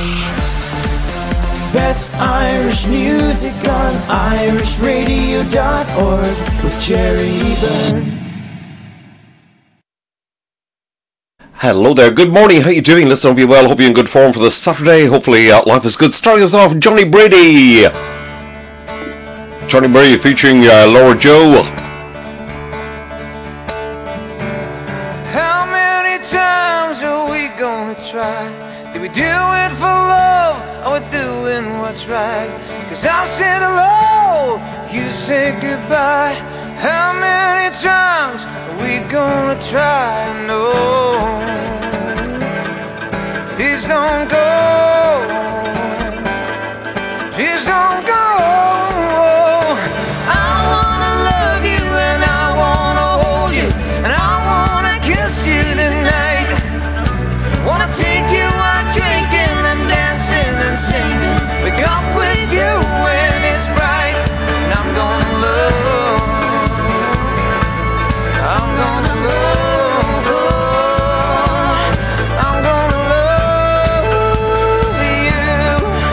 Best Irish music on irishradio.org with Jerry Byrne. Hello there, good morning, how you doing? Listen, hope you're well, hope you're in good form for this Saturday. Hopefully life is good. Starting us off, Johnny Brady. Johnny Brady featuring Laura Joe. How many times are we gonna try? Do we do it for love, or we're doing what's right? Cause I said hello, you said goodbye. How many times are we gonna try? No, please don't go. Please don't go. I wanna love you and I wanna hold you and I wanna kiss you tonight. Wanna take you out drinking and dancing and singing. Wake up with you when it's bright. And I'm gonna love. I'm gonna love. I'm gonna love you.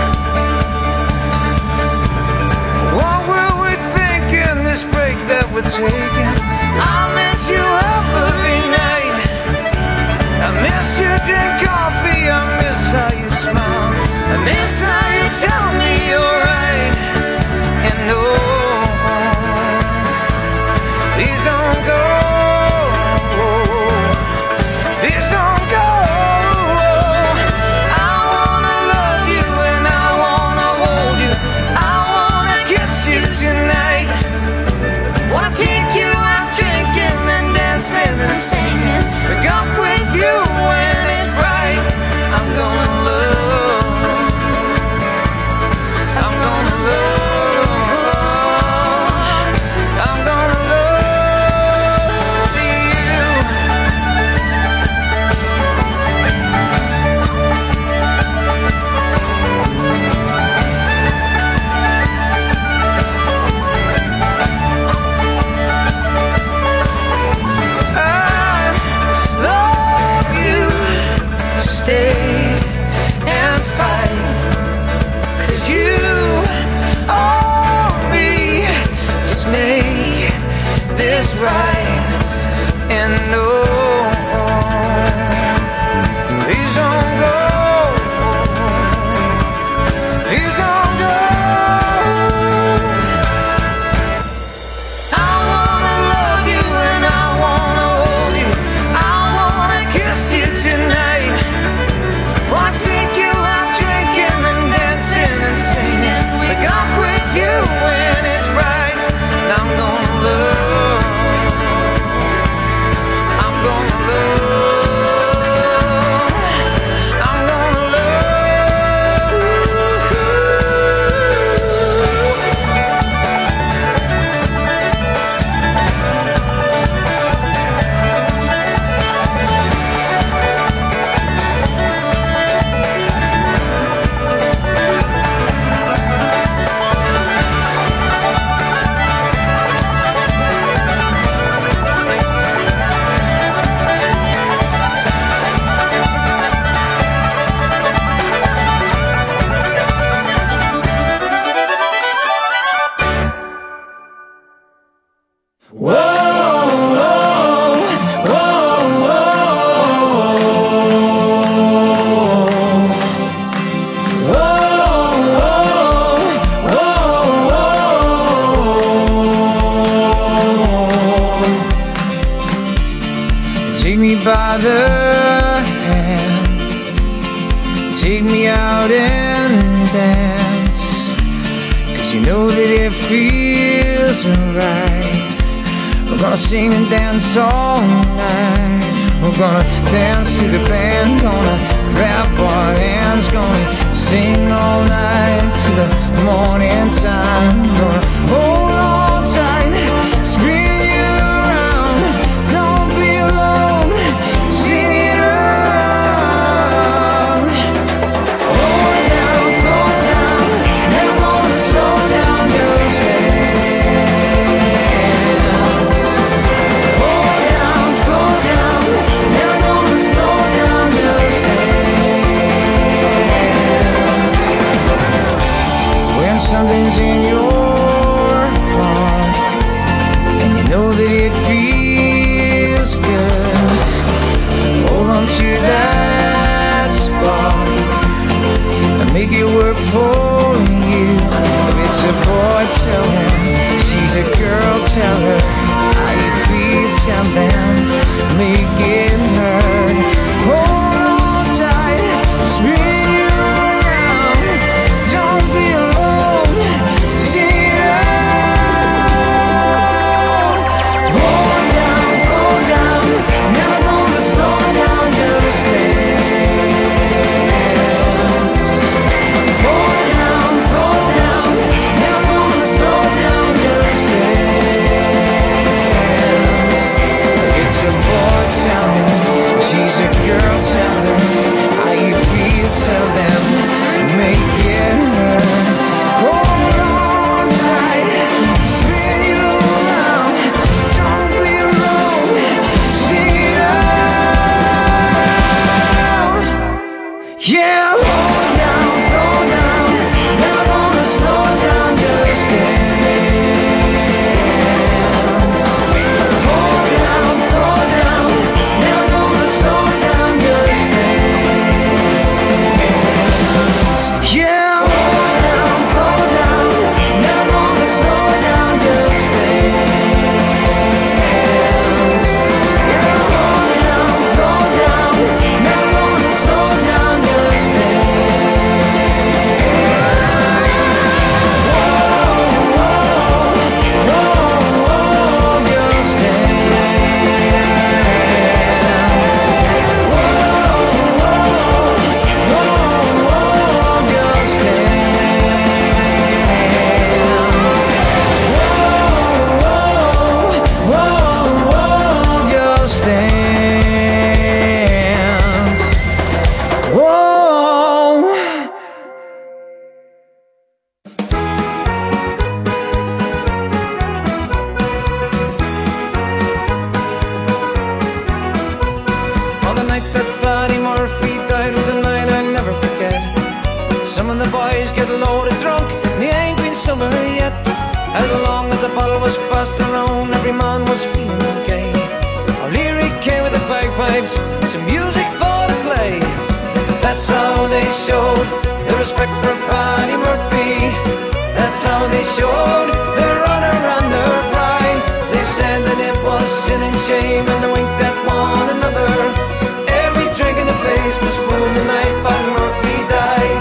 What were we thinking? This break that we're taking. I miss you every night. I miss you drink coffee. I miss how you smile. I miss how you tell me you're right. And no, please don't go. Please don't go. I wanna love you and I wanna hold you. I wanna kiss you tonight. Wanna take you out drinking and dancing and singing. Wake up with you when it's bright. I'm gonna love. I'm gonna love. I'm gonna love you. I love you. So stay and fight. Cause you owe me. Just make this right. And no, please don't go. Please don't go. I wanna love you and I wanna hold you. I wanna kiss you tonight. Wanna take you out drinking and dancing and singing. Wake up with you when it's bright. And I'm gonna love. I'm gonna love. I'm gonna love. Take me by the hand, take me out and dance. Cause you know that it feels right. We're gonna sing and dance all night. We're gonna dance to the band, gonna grab our hands, gonna sing all night till the morning time. Gonna hold on tight, spin you around, don't be alone, sing it around. Hold down, fall down, never gonna slow down, just dance. Hold down, fall down, never gonna slow down, just dance. something's in your heart, and you know that it feels good. Hold on to that spark and make it work for you. If it's a boy, tell him. She's a girl, tell her how you feel, tell them. Make it hurt. Hold on tight, spin you around. Don't be alone, sing it out. Hold down, never gonna slow down, just dance. Hold down, never gonna slow down, just dance. It's a boy, tell him. She's a girl, tell them. How you feel, tell them. Make it hurt. Hold on tight, spin you around. Don't be alone, sing it out. Yeah, hold down, never gonna slow down, just dance. Hold down, never gonna slow down, just dance. Yeah, hold down, never gonna slow down, just dance. Yeah, hold down, never gonna slow down, just dance. Whoa, just dance. Whoa. On the night that Buddy Murphy died was a night I'll never forget. Some of the boys get loaded drunk, they ain't been sober yet. As long as the bottle was passed around, every man was feeling okay. O'Leary came with the bagpipes, some music for to play. That's how they showed their respect for Buddy Murphy. That's how they showed their honor and their pride. They said that it was sin and shame, and they winked at one another. Every drink in the place was full the night Buddy Murphy died.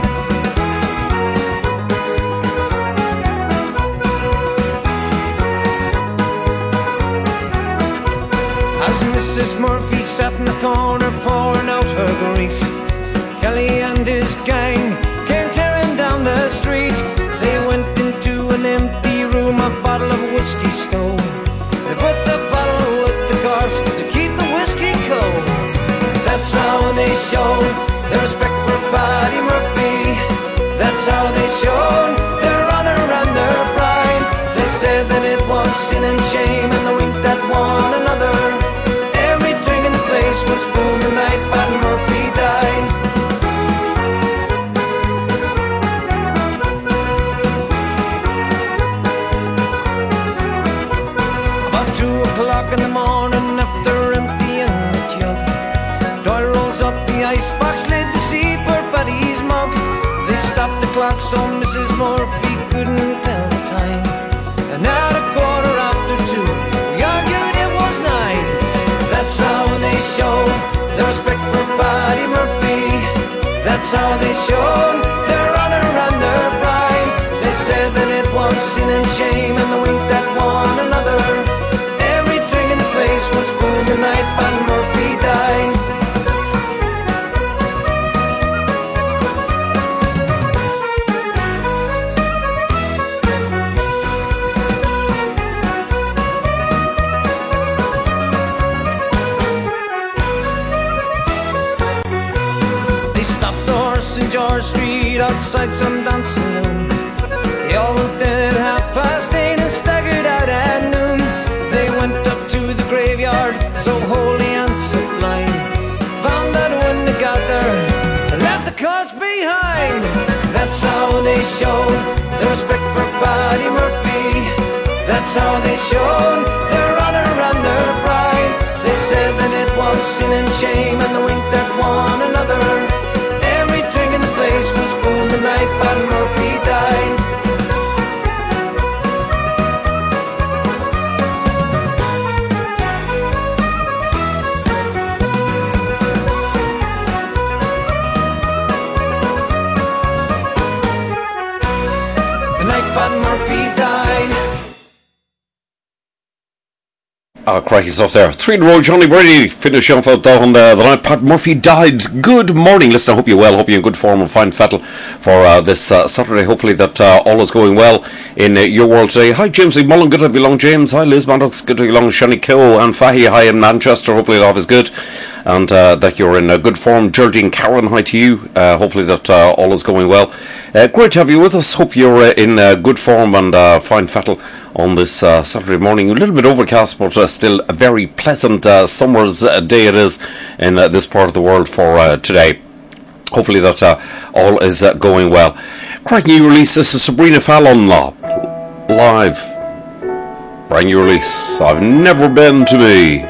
As Mrs. Murphy sat in the corner pouring out her grief, Kelly and his gang came tearing down the street. They went into an empty room, a bottle of whiskey stole. They put the bottle with the corpse to keep the whiskey cold. That's how they showed their respect for Buddy Murphy. That's how they showed their honor and their pride. They said that it was sin and shame, and they winked at one another. Every drink in the place was full the night Buddy Murphy died. About 2 o'clock in the morning, after emptying the jug, Doyle rolls up the icebox lid to see poor Buddy's mug. They stopped the clock so Mrs. Murphy couldn't tell the time. And at 2:15, we argued it was 9. That's how they showed their respect for Buddy Murphy. That's how they showed their honor and their pride. They said that it was sin and shame, and they winked at one another. Every drink in the place was full the night Buddy Murphy died. George Street outside some dance saloon. They all went in at 8:30 and staggered out at noon. They went up to the graveyard, so holy and sublime. Found that when they got there, they left the corpse behind. That's how they showed their respect for Paddy Murphy. That's how they showed their honor and their pride. They said that it was sin and shame, and they winked at one another. Every drink in the place was full the night Paddy Murphy died. Paddy Murphy died. Crikey stuff there. 3 in a row, Johnny Brady finished off out on the night Pat Murphy died. Good morning, listen, I hope you're well, hope you're in good form and fine fettle for this Saturday. Hopefully that all is going well in your world today. Hi James Lee Mullen, good to have you along James. Hi Liz Maddox, good to have you along. Shani Coe and Fahy, hi in Manchester, hopefully life is good and that you're in good form. Geraldine Cowan, hi to you, hopefully that all is going well. Great to have you with us, hope you're in good form and fine fettle on this Saturday morning. A little bit overcast, but still a very pleasant summer's day it is in this part of the world for today. Hopefully that all is going well. Cracking new release, this is Sabrina Fallon live. Brand new release, I've Never Been to Me.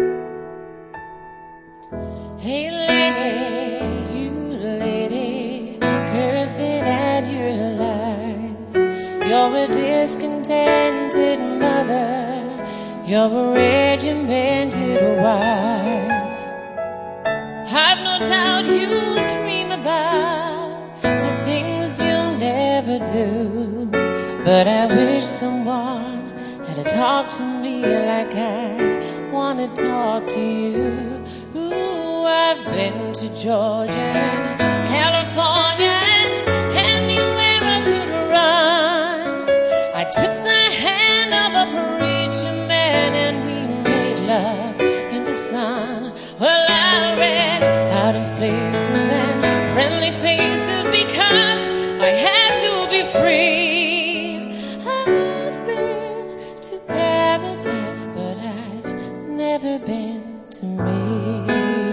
Hey lady, you lady, cursing at your life. You're a discontented mother, you're a regimented wife. I've no doubt you dream about the things you'll never do, but I wish someone had to talk to me like I wanna talk to you. Ooh, I've been to Georgia and California and anywhere I could run. I took the hand of a preacher man and we made love in the sun. Well, I ran out of places and friendly faces because I had to be free. I've been to paradise, but I've never been to me.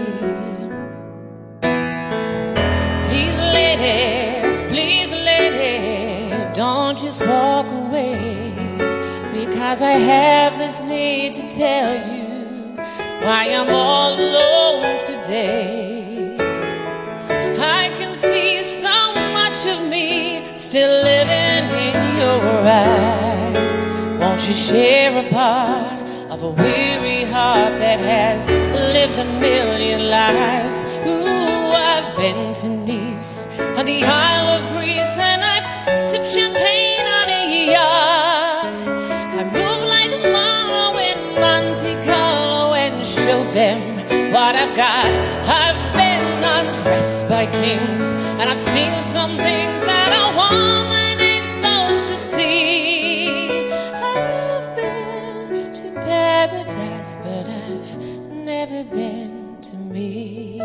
Please lady, don't just walk away, because I have this need to tell you why I'm all alone today. I can see so much of me still living in your eyes. Won't you share a part of a weary heart that has lived a million lives? Ooh, I've been to Nice, on the Isle of Greece, and I've sipped champagne on a yacht. I move like Marlowe in Monte Carlo and showed them what I've got. I've been undressed by kings, and I've seen some things that a woman ain't supposed to see. I've been to paradise, but I've never been to me.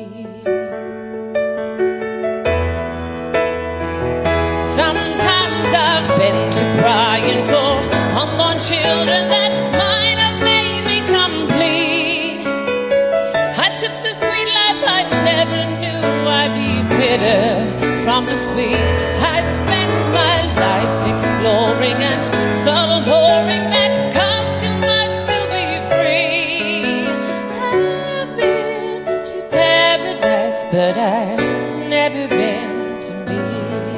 Sometimes I've been to crying for unborn children that might have made me complete. I took the sweet life I never knew I'd be bitter from the sweet. I spent my life exploring and subtle whoring that cost too much to be free. I've been to paradise, but I've never been to me.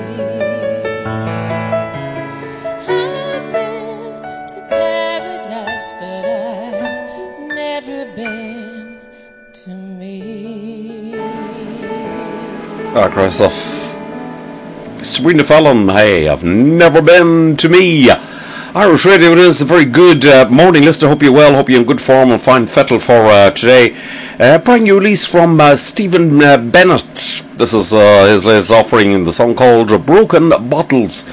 I've been to paradise, but I've never been to me. Christ off. Sabrina Fallon, hey, I've never been to me. Irish Radio it is. A very good morning, listener. Hope you're well, hope you're in good form and fine fettle for today. Brand new release from Stephen Bennett. This is his latest offering in the song called Broken Bottles.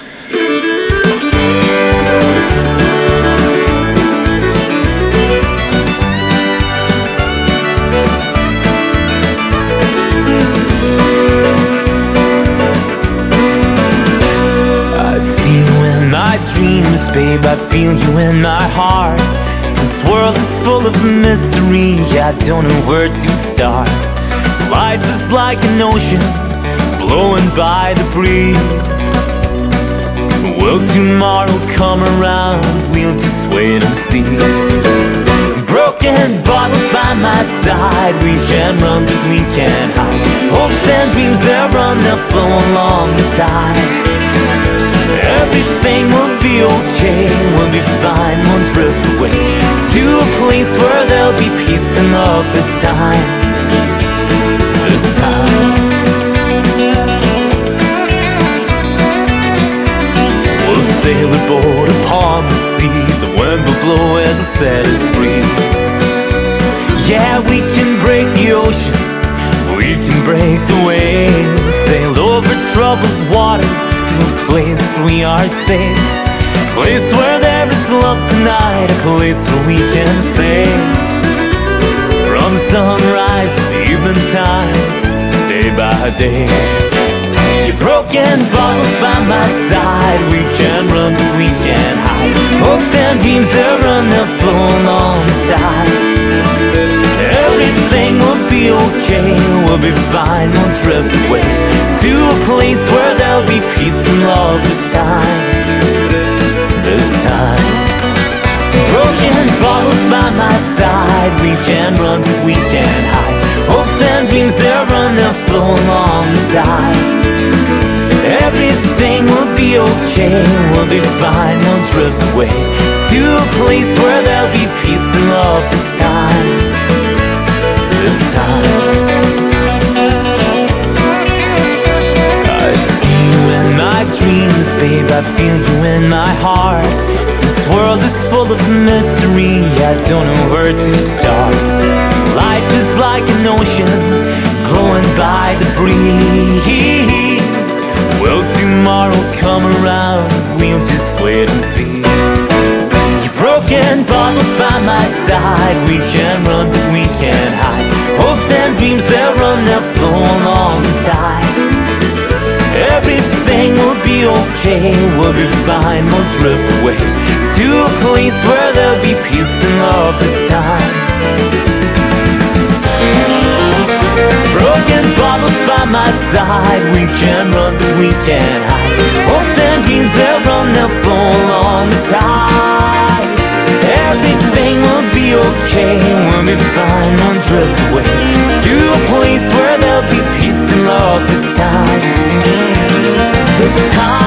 Dreams, babe, I feel you in my heart. This world is full of mystery, I don't know where to start. Life is like an ocean, blowing by the breeze. Will tomorrow come around? We'll just wait and see. Broken bottles by my side. We can run but we can't hide. Hopes and dreams, they're run, they'll flow along the tide. Everything will be okay, we'll be fine, we'll drift away to a place where there'll be peace and love this time. This time. We'll sail a boat upon the sea. The wind will blow and set us free. Yeah, we can break the ocean, we can break the waves. Sail over troubled waters to a place where we are safe. A place where there is love tonight, a place where we can stay. From sunrise to evening time, day by day. Your broken bottles by my side. We can run but we can't hide. Hopes and dreams, they'll run, they'll flow along the tide. Everything will be okay, we'll be fine, we'll drift away to a place where there'll be peace and love this time. This time. Broken bottles by my side. We can run but we can't hide. Hopes and dreams, they'll run, they'll flow along the tide. Everything will be okay, we'll be fine, we'll drift away to a place where there'll be peace and love this time. This time. I see you in my dreams, babe, I feel you in my heart. This world is full of mystery, I don't know where to start. Life is like an ocean, blowing by the breeze. Will tomorrow come around? We'll just wait and see. Your broken bottles by my side. We can run but we can't hide. Hopes and dreams, they'll run, they'll flow along the tide. Everything will be okay, we'll be fine, we'll drift away to a place where there'll be peace and love this time. Broken bottles by my side. We can run but we can't hide. Hopes and dreams, they'll run, they'll flow along the tide. Everything will be okay, we'll be fine, we'll drift away to a place where there'll be peace and love this time. This time.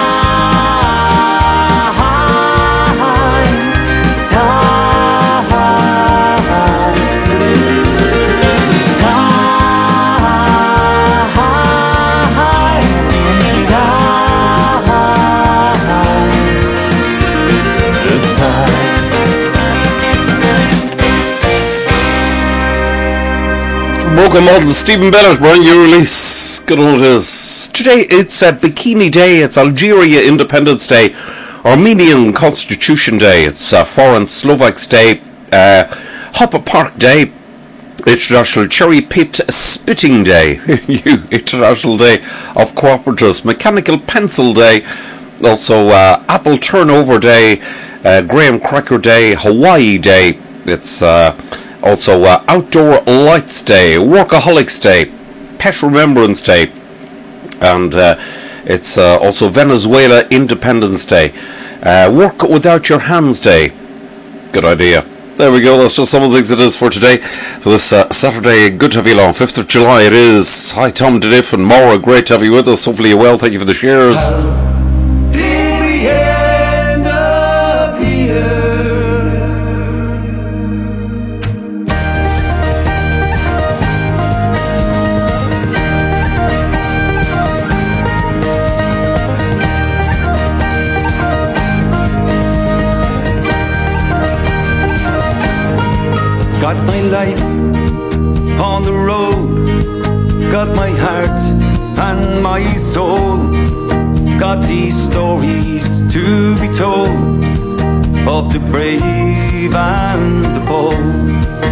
Broken Model, Stephen Bennett, brand new release. Good old it is. Today it's a Bikini Day, it's Algeria Independence Day, Armenian Constitution Day, it's Foreign Slovaks Day, Hopper Park Day, International Cherry Pit Spitting Day, International Day of Cooperatives, Mechanical Pencil Day, also Apple Turnover Day, Graham Cracker Day, Hawaii Day, it's also Outdoor Lights Day, Workaholics Day, Pet Remembrance Day, and it's also Venezuela Independence Day, Work Without Your Hands Day. Good idea. There we go, that's just some of the things it is for today, for this Saturday. Good to have you along, 5th of July it is. Hi Tom Deniff and Maura, great to have you with us, hopefully you're well, thank you for the shares. Did we end up here? Got my life on the road, got my heart and my soul, got these stories to be told of the brave and the bold.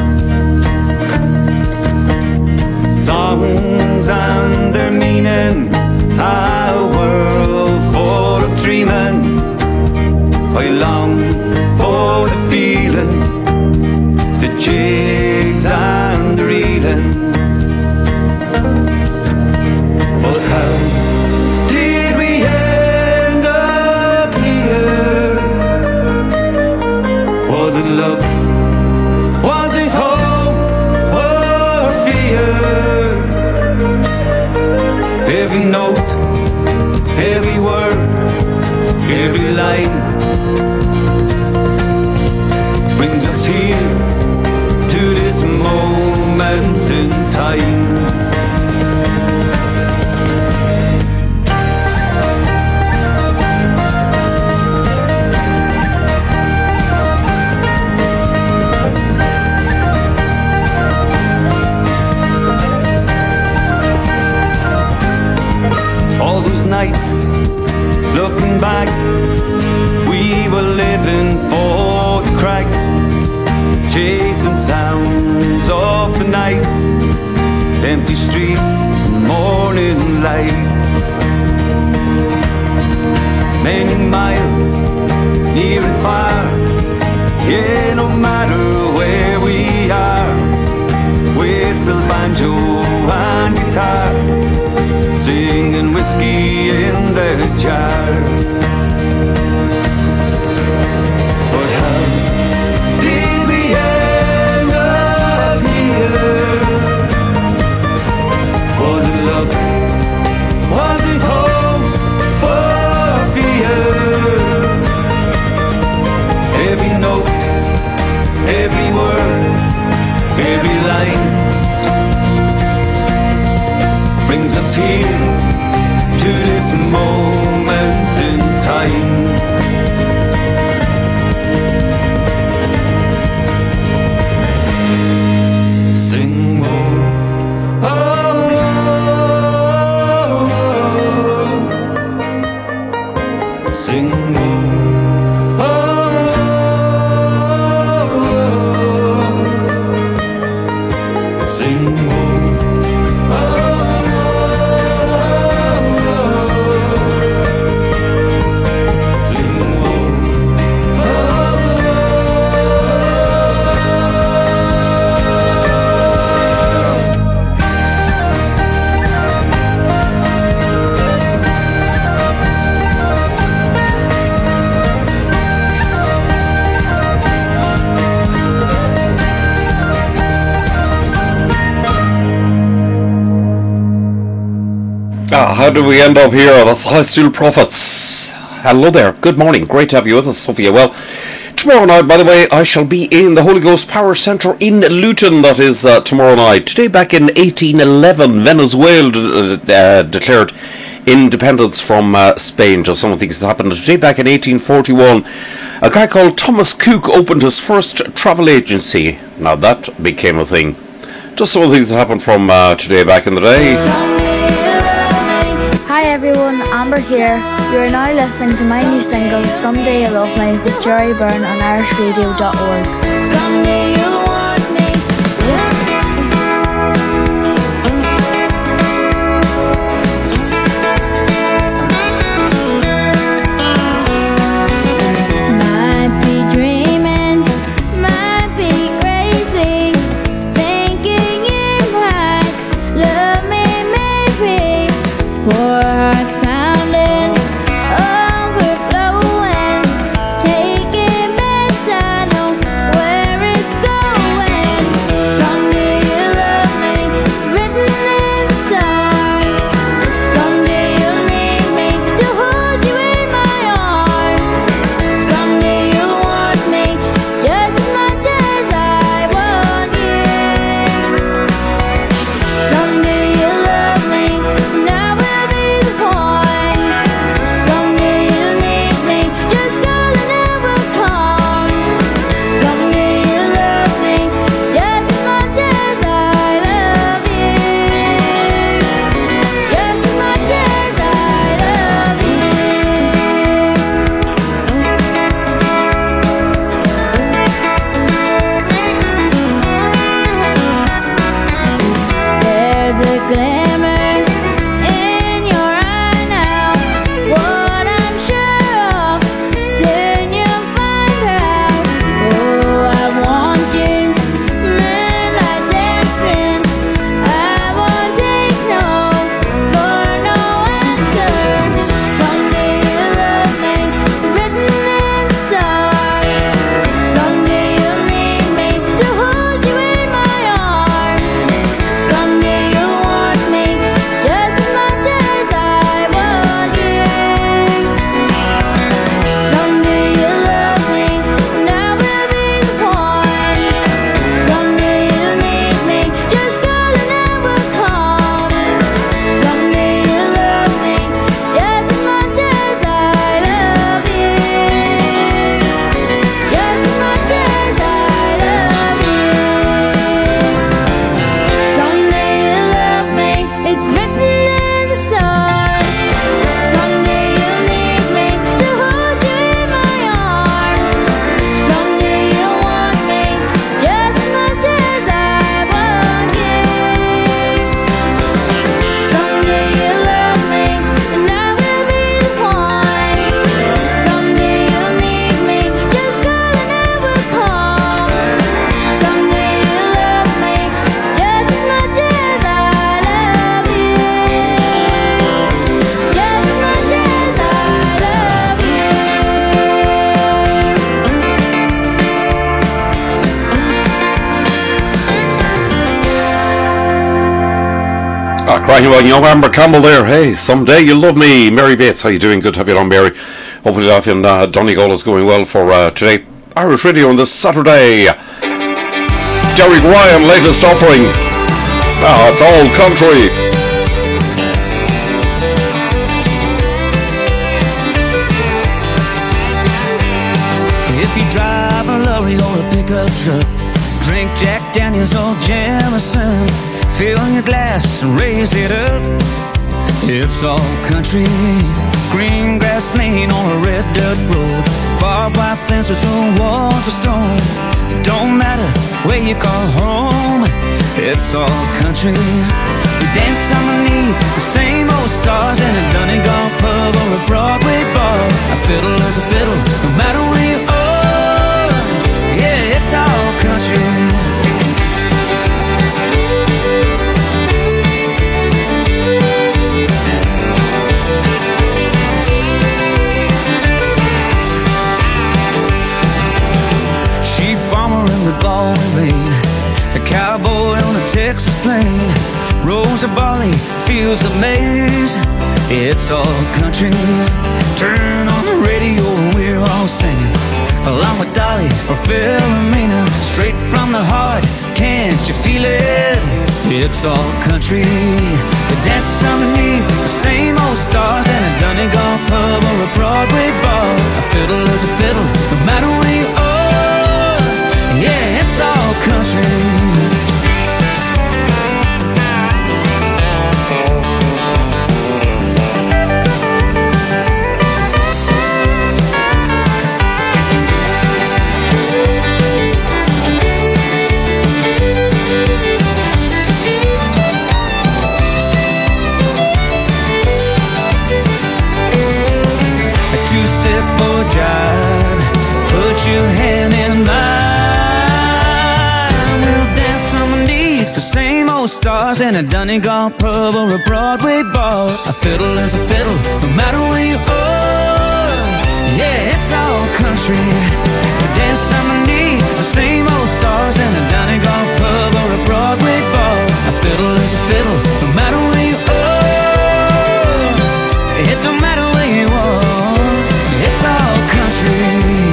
Songs and their meaning, a world full of dreaming. I long for the feeling, the jigs and the reeling. But how line brings us here to this moment in time. All those nights, looking back, we were living for the crack, chasing sounds of the nights, empty streets, morning lights. Many miles, near and far, yeah, no matter where we are, whistle, banjo and guitar, singing whiskey in the jar. But how did we end up here? Was it love? Was it hope or fear? Every note, every word, every line brings us here to this moment in time. Sing more, oh, oh, oh. Sing more, oh, oh, oh. Sing more. How do we end up here? That's High Steel Prophets. Hello there. Good morning. Great to have you with us, Sophia. Well, tomorrow night, by the way, I shall be in the Holy Ghost Power Centre in Luton. That is tomorrow night. Today, back in 1811, Venezuela declared independence from Spain. Just some of the things that happened. Today, back in 1841, a guy called Thomas Cook opened his first travel agency. Now, that became a thing. Just some of the things that happened from today, back in the day. Hi everyone, Amber here. You are now listening to my new single, Someday You Love Me, with Jerry Byrne on irishradio.org. Someday you'll want me. Might be dreaming, might be crazy, thinking you might love me maybe. Poor hearts pounding, overflowing, taking bets, I know where it's going. cracking about young Amber Campbell there. Hey, someday you'll love me. Mary Bates, how you doing? Good to have you on, Mary. Hopefully life in Donegal is going well for today. Irish Radio on this Saturday. Derek Ryan, latest offering. It's all country. If you drive a lorry or a pickup truck, drink Jack Daniels or Jameson, fill your glass and raise it up. It's all country. Green grass lane on a red dirt road, barbed wire fences or walls of stone. It don't matter where you call home, it's all country. We dance underneath the same old stars in a Donegal pub or a Broadway bar. A fiddle is a fiddle, no matter where you are. Yeah, it's all country. Galway rain, a cowboy on a Texas plain, rows of barley, fields of maize. It's all country. Turn on the radio and we're all singing along with Dolly or Philomena, straight from the heart. Can't you feel it? It's all country. We dance underneath the same old stars in a Donegal pub or a Broadway bar. A fiddle is a fiddle, no matter where you are. Yeah, it's all country. A two-step or jive, put your hand in mine. The same old stars in a Donegal pub or a Broadway bar. A fiddle is a fiddle, no matter where you are. Yeah, it's all country. We dance underneath the same old stars in a Donegal pub or a Broadway bar. A fiddle is a fiddle, no matter where you are. It don't matter where you are. It's all country.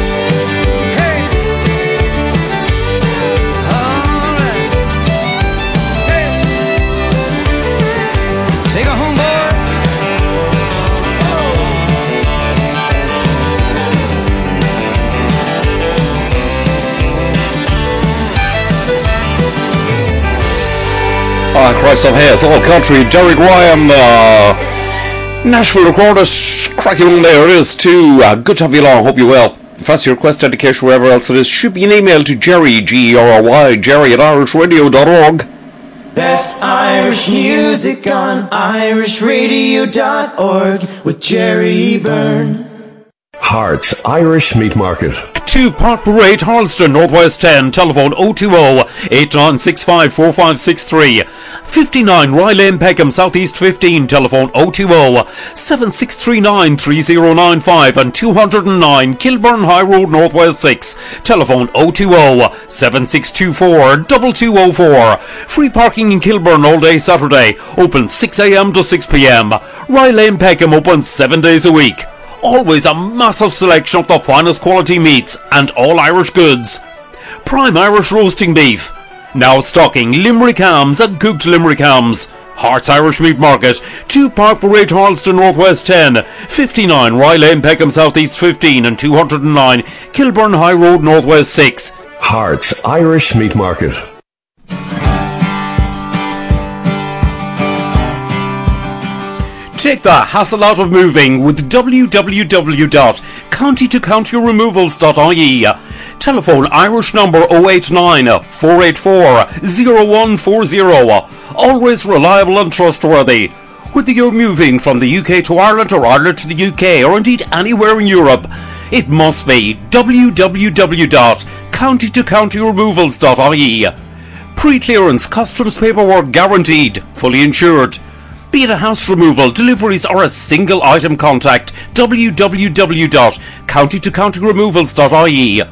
Christ of Hayes, all country. Derek Ryan, Nashville recorded. Cracking one there it is too. Good to have you along, hope you're well. If that's your request, dedication, wherever else it is, shoot me an email to Jerry, G-E-R-R-Y, Jerry at irishradio.org. Best Irish music on irishradio.org with Jerry Byrne. Hearts Irish Meat Market. 2 Park Parade, Harleston, Northwest 10, telephone 020-8965-4563. 59 Rye Lane, Peckham, Southeast 15, telephone 020-7639-3095 and 209 Kilburn High Road, Northwest 6, telephone 020-7624-2204. Free parking in Kilburn all day Saturday, open 6 a.m. to 6 p.m. Rye Lane, Peckham, open 7 days a week. Always a massive selection of the finest quality meats and all Irish goods. Prime Irish roasting beef. Now stocking Limerick hams and cooked Limerick hams. Hearts Irish Meat Market, 2 Park Parade, Harleston, Northwest 10, 59 Rye Lane, Peckham, Southeast 15 and 209 Kilburn High Road, Northwest 6. Hearts Irish Meat Market. Take the hassle out of moving with www.countytocountyremovals.ie. Telephone Irish number 089 484 0140. Always reliable and trustworthy. Whether you're moving from the UK to Ireland or Ireland to the UK or indeed anywhere in Europe, it must be www.countytocountyremovals.ie. Pre-clearance customs paperwork guaranteed, fully insured. Be it a house removal, deliveries or a single item, contact www.countytocountyremovals.ie.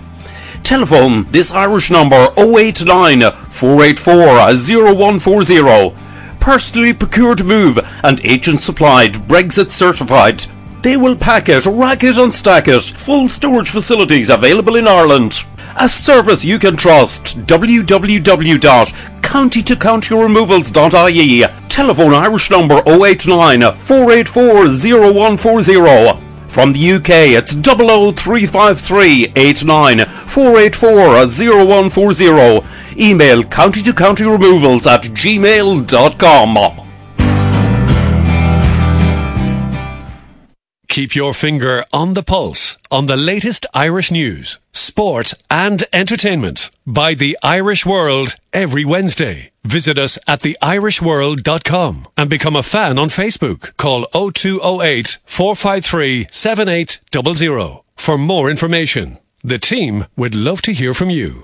Telephone this Irish number 089 484 0140. personally procured to move, and agent supplied, Brexit certified. They will pack it, rack it and stack it. Full storage facilities available in Ireland. A service you can trust. www.countytocountyremovals.ie. Telephone Irish number 089 484 0140. From the UK, it's 00353 89 484 0140. Email countytocountyremovals@gmail.com. Keep your finger on the pulse on the latest Irish news, sport and entertainment by The Irish World every Wednesday. Visit us at theirishworld.com and become a fan on Facebook. Call 0208 453 7800 for more information. The team would love to hear from you.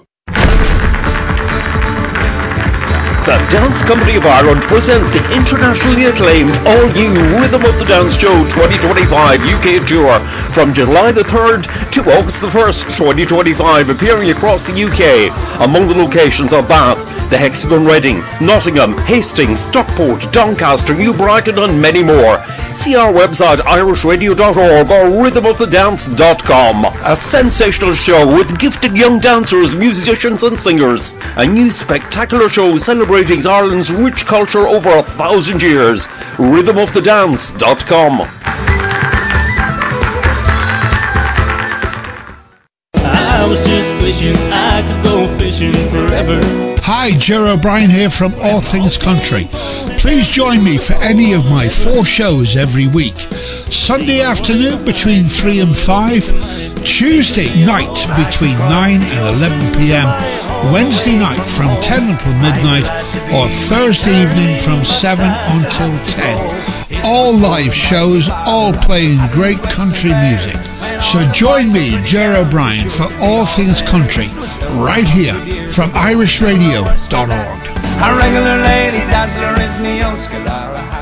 The Dance Company of Ireland presents the internationally acclaimed all-new Rhythm of the Dance Show 2025 UK Tour from July the 3rd to August the 1st, 2025, appearing across the UK. Among the locations are Bath, the Hexagon Reading, Nottingham, Hastings, Stockport, Doncaster, New Brighton and many more. See our website irishradio.org or rhythmofthedance.com. A sensational show with gifted young dancers, musicians and singers. A new spectacular show celebrating Ireland's rich culture over 1,000 years. Rhythmofthedance.com. I was just wishing I could go fishing forever. Hi, Jerry O'Brien here from All Things Country. Please join me for any of my 4 shows every week. Sunday afternoon between 3 and 5, Tuesday night between 9 and 11 p.m, Wednesday night from 10 until midnight, or Thursday evening from 7 until 10. All live shows, all playing great country music. So join me, Jerry O'Brien, for All Things Country, right here from irishradio.org. A regular lady dazzler is me old Scalara hat.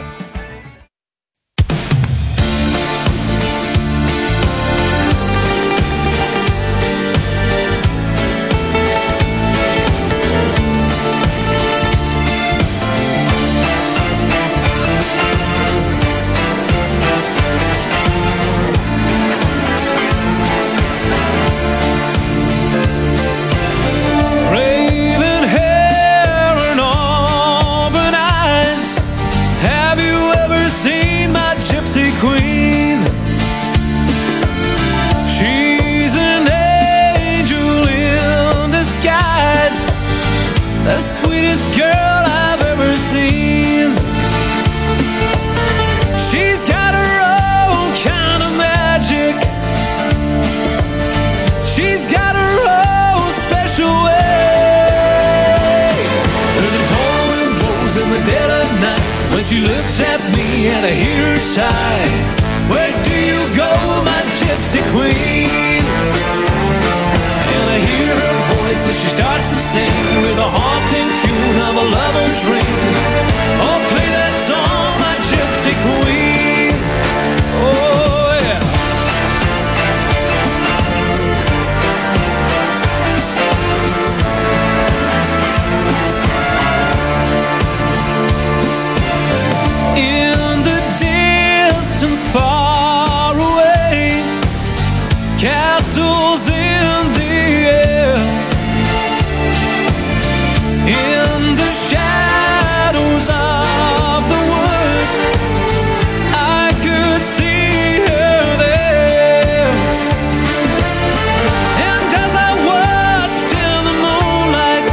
The sweetest girl I've ever seen. She's got her own kind of magic. She's got her own special way. There's a cold wind blows in the dead of night when she looks at me and I hear her sigh. Where do you go, my gypsy queen? And I hear her voice as she starts to sing with a haunting tune of a lover's ring. Oh, play that song, my gypsy queen. Oh, yeah. In the distance far away, castles in the air, in the shadows of the wood, I could see her there. And as I watched in the moonlight,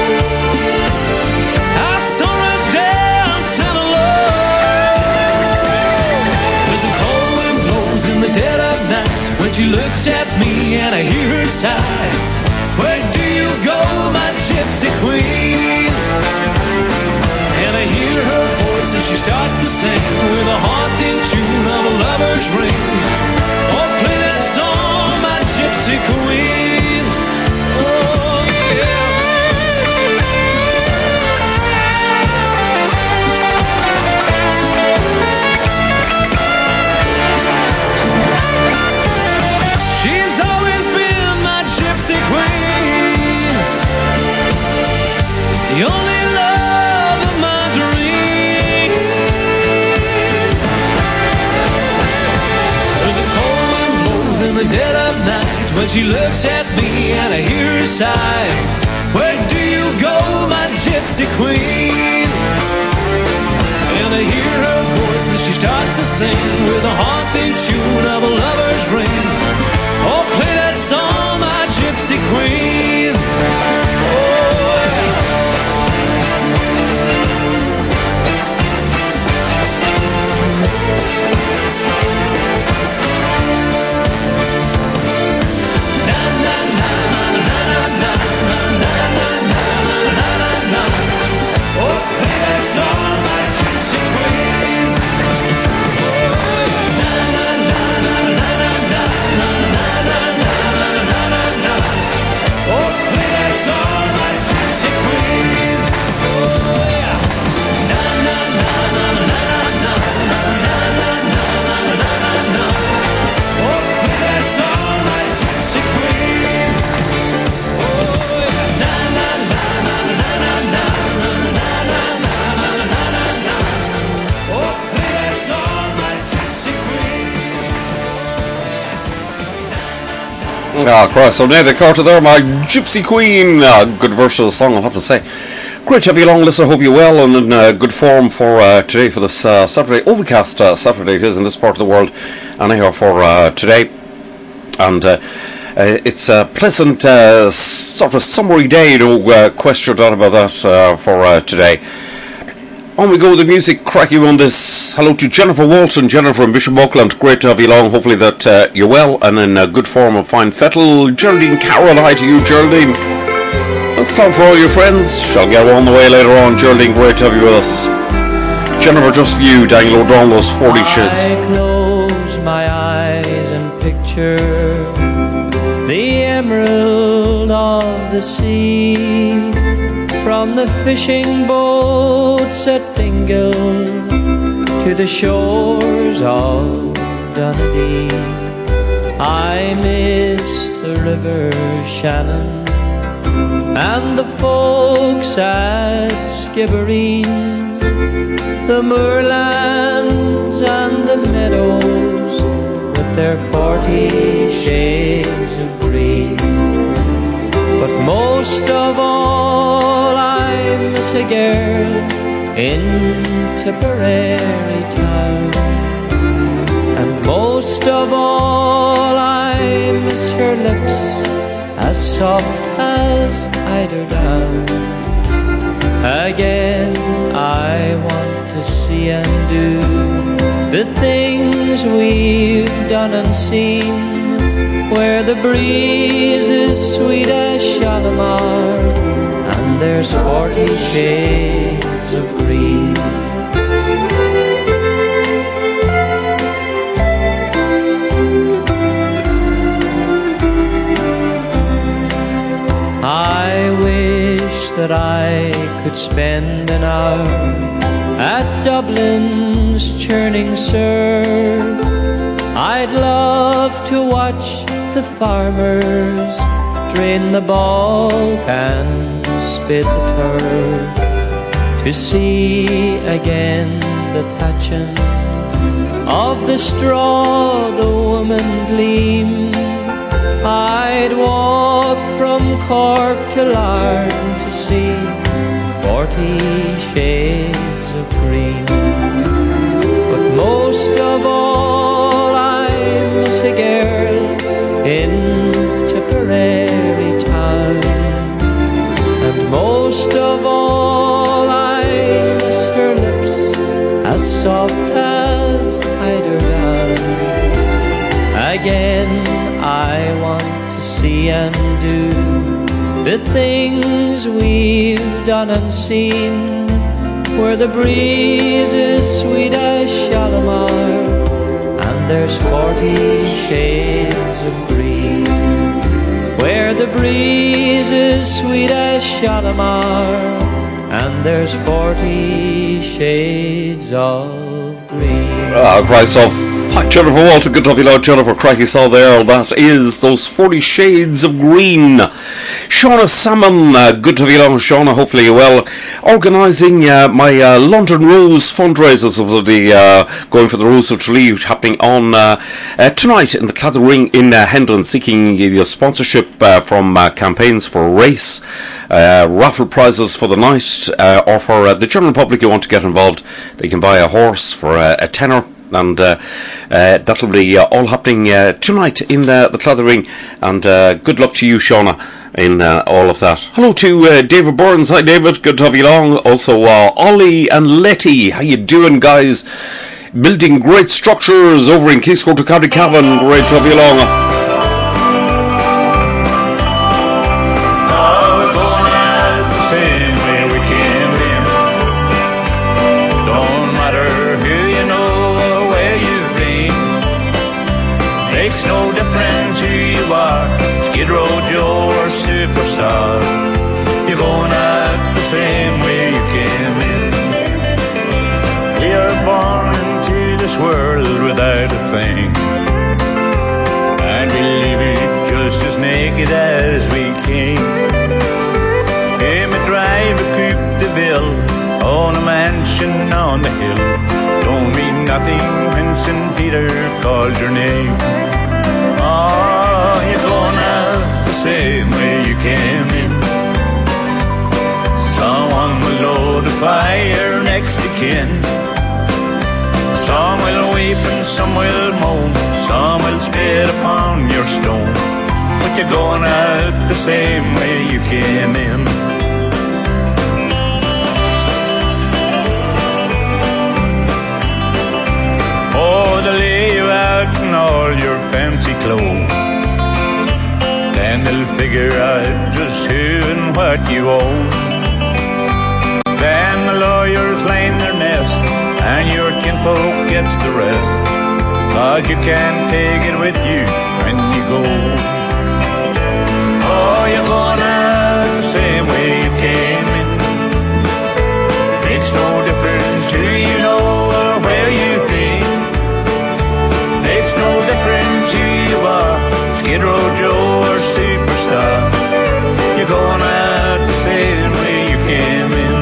I saw her dancing alone. There's a cold wind blows in the dead of night when she looks at me and I hear her sigh. Where do you go, my gypsy queen? And I hear her voice as she starts to sing with a haunting tune of a lover's ring. Oh, play that song, my gypsy queen. Oh, yeah. She's always been my gypsy queen, the only love of my dreams. the dead of night, when she looks at me and I hear her sigh, where do you go, my gypsy queen? And I hear her voice as she starts to sing with a haunting tune of a lover's ring. Oh, play that song, my gypsy queen. Oh, yeah. Ah, Christ, so now they caught her there, my Gypsy Queen. Good version of the song, I'll have to say. Great to have you along, listener. Hope you're well and in good form for today, for this Saturday, overcast Saturday it is in this part of the world, and here for today. And it's a pleasant sort of summery day, no question about that for today. On we go with the music, cracky on this. Hello to Jennifer Walton, Jennifer in Bishop Auckland. Great to have you along. Hopefully that you're well and in good form of fine fettle. Geraldine Carroll, hi to you, Geraldine. That's time for all your friends. Shall get on the way later on. Geraldine, great to have you with us. Jennifer, just for you, Daniel O'Donnell's 40 Shades. I close my eyes and picture the emerald of the sea. From the fishing boats at Dingle to the shores of Dunedin, I miss the river Shannon and the folks at Skibbereen, the moorlands and the meadows with their 40 shades of green. But most of all, I miss a girl in Tipperary town. And most of all, I miss her lips as soft as eiderdown. Again, I want to see and do the things we've done and seen, where the breeze is sweet as Shalimar and there's 40 shades of green. I wish that I could spend an hour at Dublin's churning surf. I'd love to watch the farmers drain the bog and spit the turf, to see again the thatching of the straw the women gleam. I'd walk from Cork to Larne to see 40 shades of green. But most of all, I miss a girl in Tipperary town. And most of all, I miss her lips as soft as eiderdown. Again, I want to see and do the things we've done and seen, where the breeze is sweet as Shalimar and there's 40 shades of green. Where the breeze is sweet as Shalimar and there's 40 shades of green. Christ, Jennifer Walter, good to have you out, Jennifer. Crikey saw there, that is those 40 Shades of Green. Shauna Salmon, good to have you along, Shauna, hopefully you're well. Organising my London Rose fundraisers of the Going for the Rose of Tralee, happening on tonight in the Claddagh Ring in Hendon, seeking your sponsorship from campaigns for a race, raffle prizes for the night, or for the general public who want to get involved. They can buy a horse for a tenner. And that'll be all happening tonight in the Claddagh Ring. And good luck to you, Shauna, in all of that. Hello to David Burns. Hi, David. Good to have you along. Also, Ollie and Letty. How you doing, guys? Building great structures over in Kingscourt to County Cavan. Great to have you along. Makes no difference who you are, Skid Row Joe or Superstar. You're going out the same way you came in. We are born into this world without a thing, and we leave it just as naked as we came. Hey, me drive a Coupe de Ville, own a mansion on the hill. Don't mean nothing when St. Peter calls your name. Oh, you're going out the same way you came in. Someone will load a fire next to kin. Some will weep and some will moan. Some will spit upon your stone. But you're going out the same way you came in. Oh, they'll lay you out in all your fancy clothes. Then they'll figure out just who and what you own. Then the lawyers line their nest, and your kinfolk gets the rest. But you can't take it with you when you go. Oh, you're going out the same way you came in. Makes no difference who you know or where you've been. Makes no difference who you are, Skid Row Joe or Superstar. You're going out the same way you came in.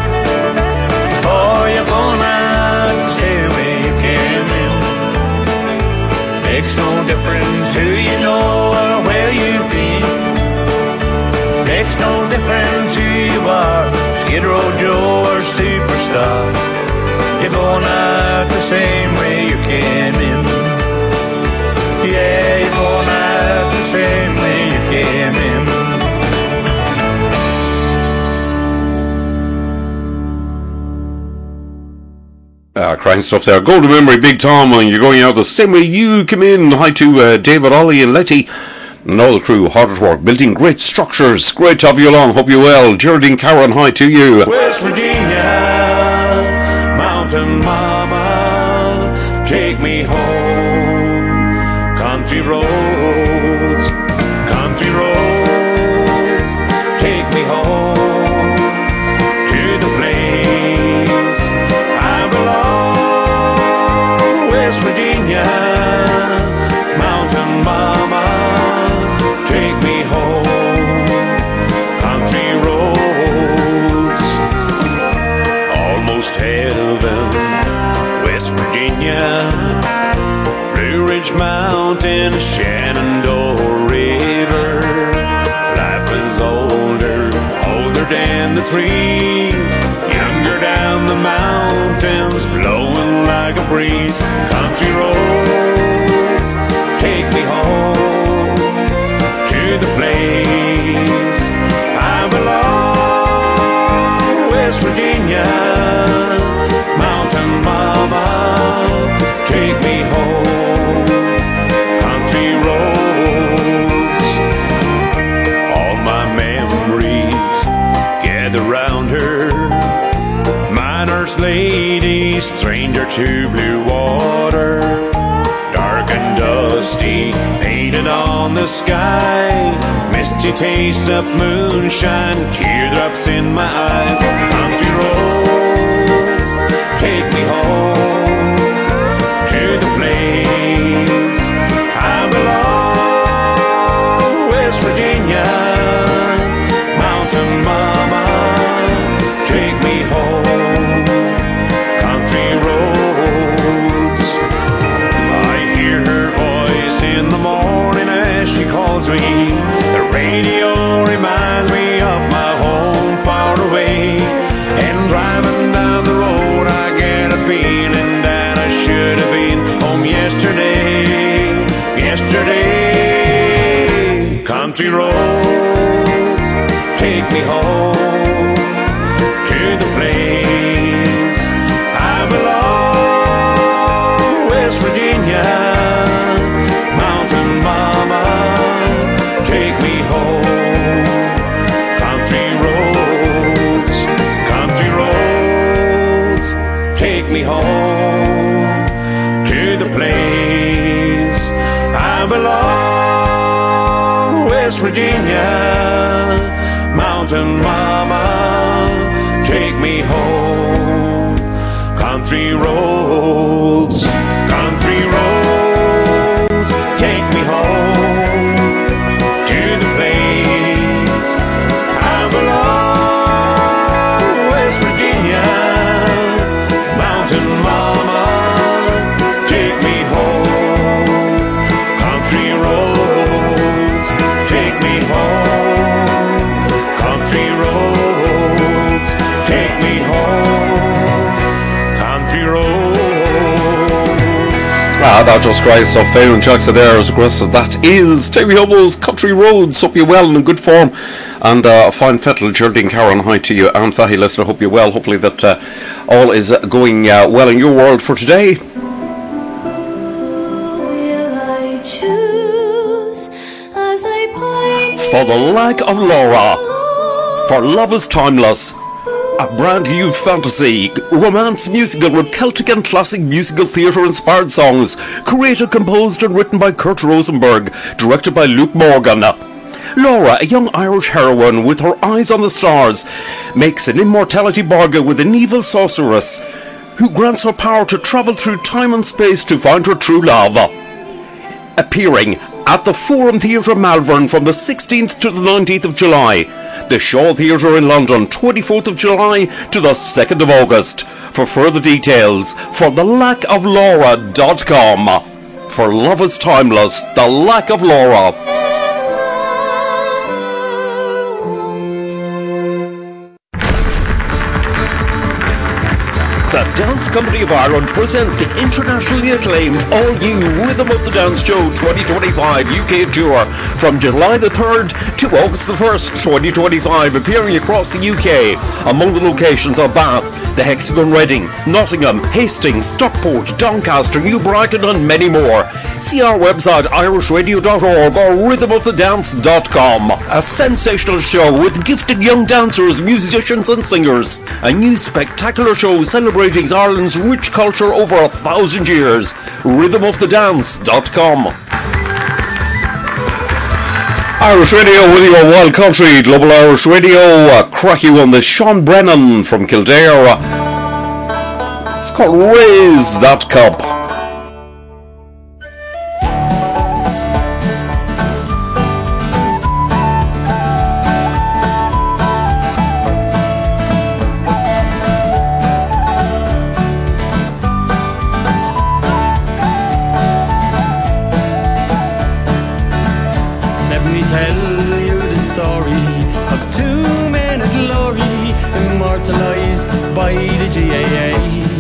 Oh, you're going out the same way you came in. Makes no difference who you know or where you've been. Makes no difference who you are, Skid Row Joe or Superstar. You're going out the same way you came in. Yeah, you're going out the same way you came in. Cracking stuff there. Golden memory, Big Tom, and you're going out the same way you came in. Hi to David, Ollie and Letty and all the crew, hard at work, building great structures. Great to have you along, hope you're well. Geraldine Caron, hi to you. West Virginia, Mountain Mama, take me home. Country roads, take me home to the place I belong. West Virginia, Mountain Mama, take me home. Country roads, almost heaven. West Virginia, Blue Ridge Mountain, Shenandoah River. Life is older than the trees, younger down the mountains, blowing like a breeze. Country roads, take me home to the place I belong. West Virginia, Mountain Mama, take me home. Country roads, all my memories gather round her. My nurse lady, stranger to blue water, dark and dusty, painted on the sky. Misty taste of moonshine, teardrops in my eyes. Country roads, take me home to the place sweet. The radio reminds me of my home far away. And driving down the road I get a feeling that I should have been home yesterday. Yesterday. Country roads take me home to the place I belong, West Virginia. Mountain mama, take me home. Country roads, take me home to the place I belong, West Virginia. Mountain mama, take me home. Country roads, take me home to the place I belong, West Virginia. Mountain mama, take me home. Country roads, take me home. Country roads, take me home. Country roads. That just cries of Phelan Jackson there as aggressive. That is Davy Hubble's Country Roads. Hope you're well and in good form. And a fine fettle, Geraldine Caron, hi to you. And Fahy listener, hope you're well. Hopefully that all is going well in your world for today. For the Lack of Laura. For Love is Timeless. A brand new fantasy, romance musical with Celtic and classic musical theatre inspired songs, created, composed and written by Kurt Rosenberg, directed by Luke Morgan. Laura, a young Irish heroine with her eyes on the stars, makes an immortality bargain with an evil sorceress who grants her power to travel through time and space to find her true love. Appearing at the Forum Theatre Malvern from the 16th to the 19th of July. The Shaw Theatre in London, 24th of July to the 2nd of August. For further details, for thelackoflaura.com. For Love is Timeless, The Lack of Laura. The Dance Company of Ireland presents the internationally acclaimed all-new Rhythm of the Dance Show 2025 UK Tour from July the 3rd to August the 1st, 2025, appearing across the UK. Among the locations are Bath, the Hexagon Reading, Nottingham, Hastings, Stockport, Doncaster, New Brighton and many more. See our website irishradio.org or rhythmofthendance.com. A sensational show with gifted young dancers, musicians and singers. A new spectacular show celebrating Ireland's rich culture over 1,000 years. Rhythmofthendance.com. Irish Radio with your wild country, Global Irish Radio. A cracky one, the Sean Brennan from Kildare. It's called Raise That Cup. By the GAA.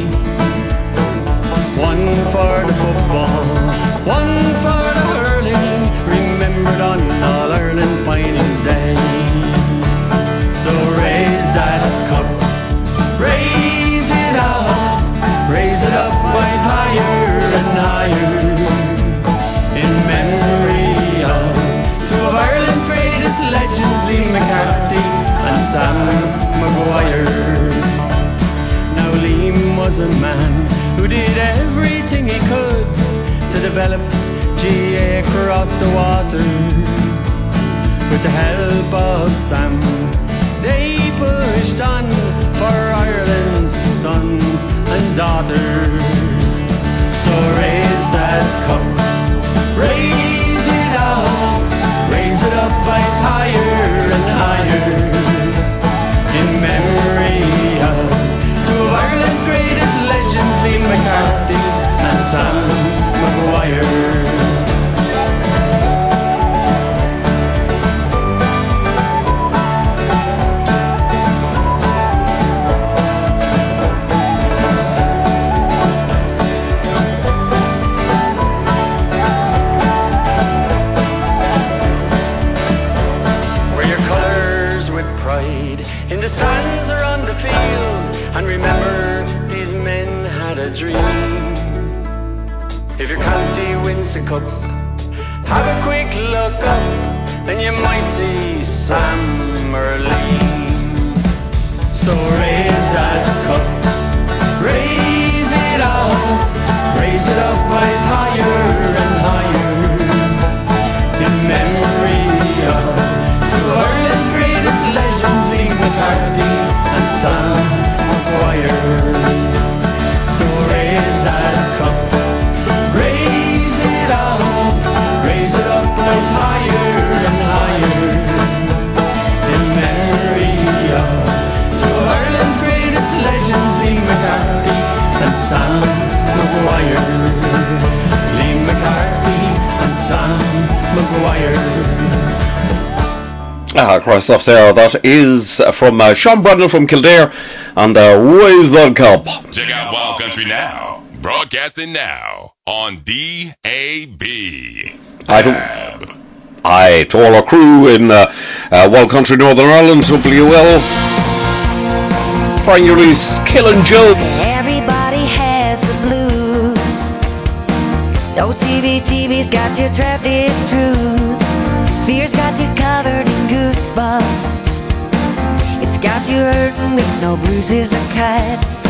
One for the football, one for the hurling, remembered on All-Ireland Finals Day. So raise that cup, raise it up, rise higher and higher, in memory of two of Ireland's greatest legends, Liam McCarthy and Sam Maguire. Liam was a man who did everything he could to develop GA across the water. With the help of Sam, they pushed on for Ireland's sons and daughters. So raise that cup, raise it up, rise higher and higher, in memory of Ireland's greatest legends, Liam McCarthy and Sam Maguire. empty Winston cup. Have a quick look up and you might see Sam Merlin. So raise that cup, raise it up, rise higher and higher, in memory of two Ireland's greatest legends, Lee McCarthy and Sam Maguire. So raise that cup, raise it up, rise higher and higher, in memory of two Ireland's greatest legends, Lee McCarthy and Sam Maguire. Lee McCarthy and Sam Maguire. Cross off there. That is from Sean Brandon from Kildare and Raise That Cup. Check out Wild Country Now, broadcasting now on DAB. Aye, to all our crew in Wild Country Northern Ireland, hopefully you will. Brian Ulis, Killing Joe. Everybody has the blues. Those CBGB's got you trapped, it's true. Fear's got you covered in goosebumps. It's got you hurting with no bruises or cuts.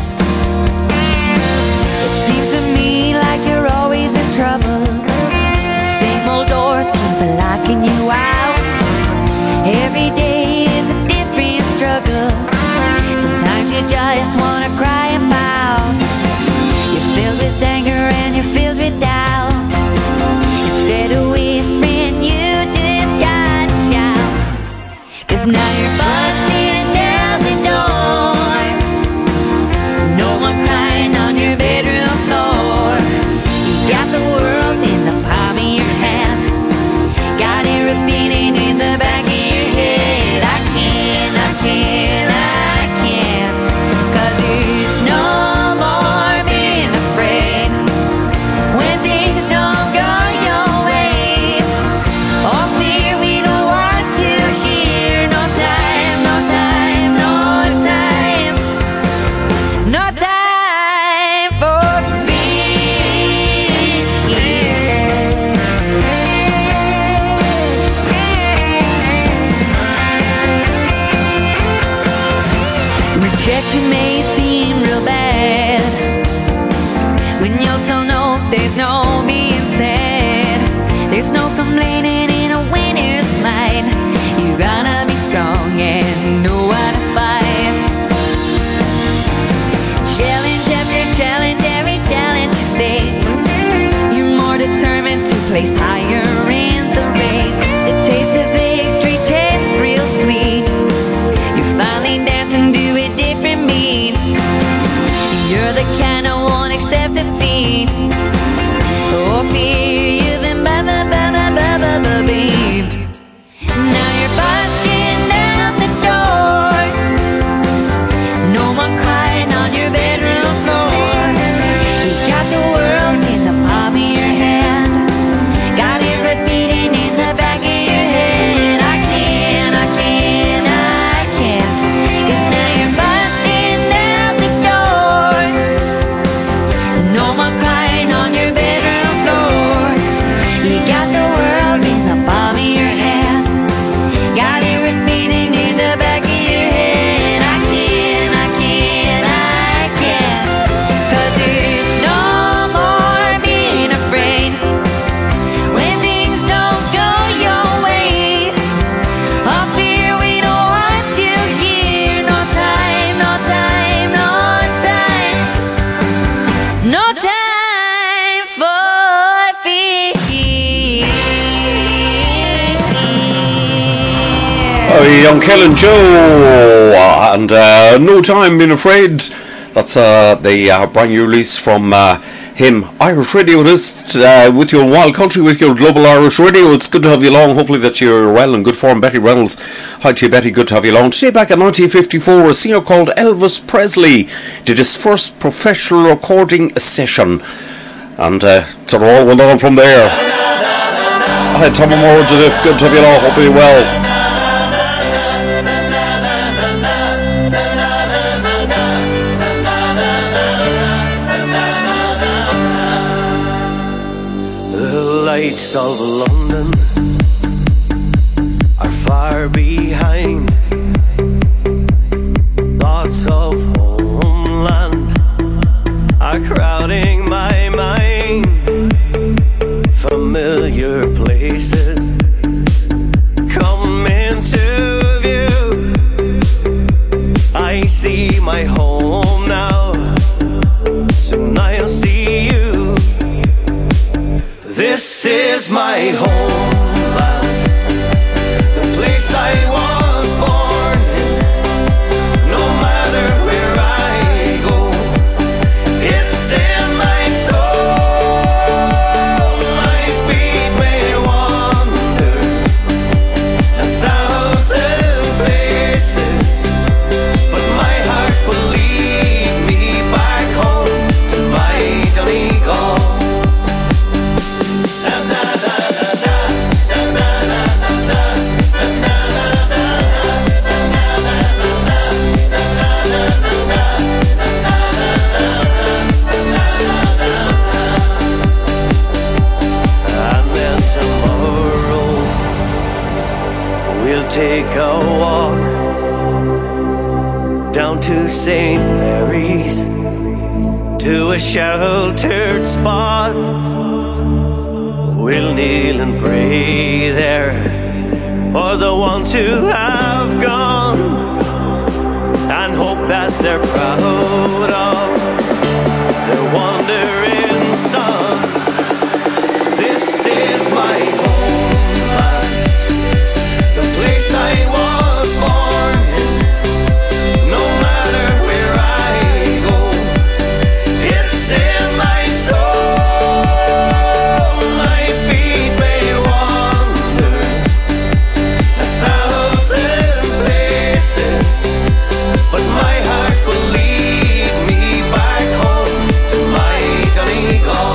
It seems to me like you're always in trouble. The same old doors keep locking you out. Every day is a different struggle. Sometimes you just wanna cry and pout. You're filled with anger and you're filled with doubt. Instead of whispering, you just gotta shout. 'Cause now you're busting down the doors. No one crying on your bedroom floor. You got the world in the palm of your hand. Got it repeating in the back of your head. I can't. 'Cause there's no more being afraid when things don't go your way. Or fear we don't want to hear. No time, no time, no time. No time for rejection may seem real bad when you're told no, there's no being said. There's no complaining in a winner's mind. You gotta be strong and know how to fight. Challenge after challenge, every challenge you face. You're more determined to place higher in the race. The taste of victory tastes real sweet. You're finally dancing to a different beat. You're the kind of won't accept defeat or fear you've been beat. Now you're busting down the doors. No one crying on your bedroom floor. You got the world in the palm of your hand. Got it repeating in the back of your head. I can't. 'Cause now you're busting down the doors. No more crying on your bedroom floor. You got the world in the palm of your hand. Got it repeating in the back of your head. I can't. 'Cause there's no more being afraid when things don't go your way. Up here we don't want to hear. No time, no time, no time. No time for fear. Young Killing Joe and No Time Being Afraid. That's the brand new release from him. Irish Radio this with your Wild Country, with your Global Irish Radio. It's good to have you along. Hopefully that you're well and good form. Betty Reynolds, hi to you Betty, good to have you along. Today back in 1954, a singer called Elvis Presley did his first professional recording session, and sort of all went on from there. Hi Tom Moore, good to have you along. Hopefully you're well. lights of London are far behind. Thoughts of homeland are crowding my mind. Familiar places come into view. I see my home now, soon I'll see you. This is my homeland, the place I was born in. No matter where I go, it's in my soul. My feet may wander 1,000 places, but my heart will lead me back home to my Donegal. Take a walk down to St. Mary's, to a sheltered spot. We'll kneel and pray there for the ones who have gone, and hope that they're proud of their wandering son. This is my homeland, the place I was born in. No matter where I go, it's in my soul. My feet may wander 1,000 places, but my heart will lead me back home to my Donegal.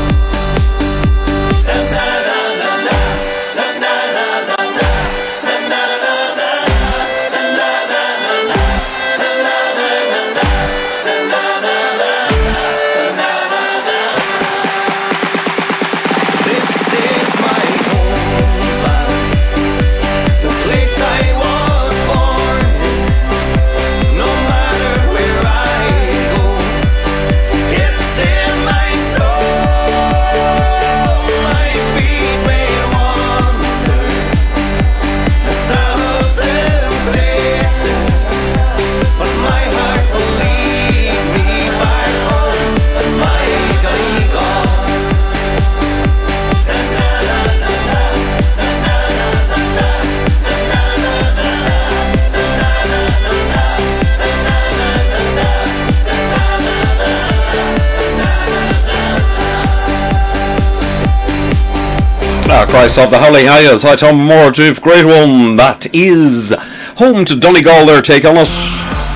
Christ of the Holly Highs. Hi Tom Moore, Jeff, great one. That is home to Donegal, their take on us.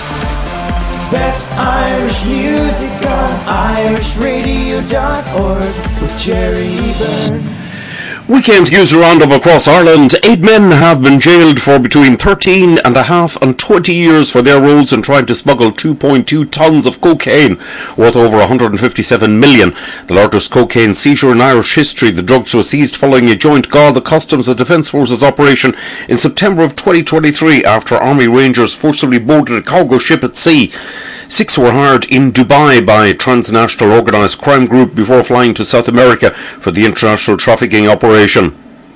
Best Irish music on irishradio.org with Jerry Byrne. Weekend user roundup across Ireland. 8 men have been jailed for between 13 and a half and 20 years for their roles in trying to smuggle 2.2 tonnes of cocaine worth over 157 million. The largest cocaine seizure in Irish history. The drugs were seized following a joint Garda Customs and Defence Forces operation in September of 2023 after Army Rangers forcibly boarded a cargo ship at sea. 6 were hired in Dubai by a transnational organised crime group before flying to South America for the international trafficking operation.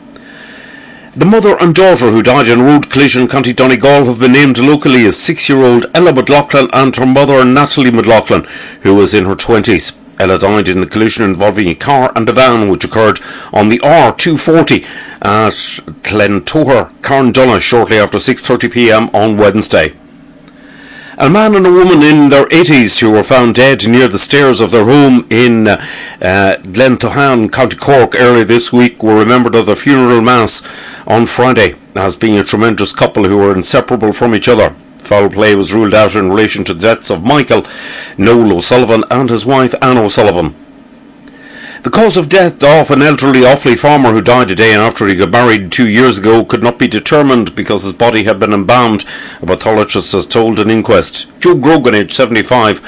The mother and daughter who died in a road collision in County Donegal have been named locally as 6-year-old Ella McLaughlin and her mother Natalie McLaughlin, who was in her 20s. Ella died in the collision involving a car and a van which occurred on the R240 at Glentoher, Carndonagh shortly after 6:30 p.m. on Wednesday. A man and a woman in their 80s who were found dead near the stairs of their home in Glentohan, County Cork early this week were remembered at their funeral mass on Friday as being a tremendous couple who were inseparable from each other. Foul play was ruled out in relation to the deaths of Michael Noel O'Sullivan and his wife Anne O'Sullivan. The cause of death of an elderly Offaly farmer who died a day after he got married 2 years ago could not be determined because his body had been embalmed, a pathologist has told an inquest. Joe Grogan, aged 75,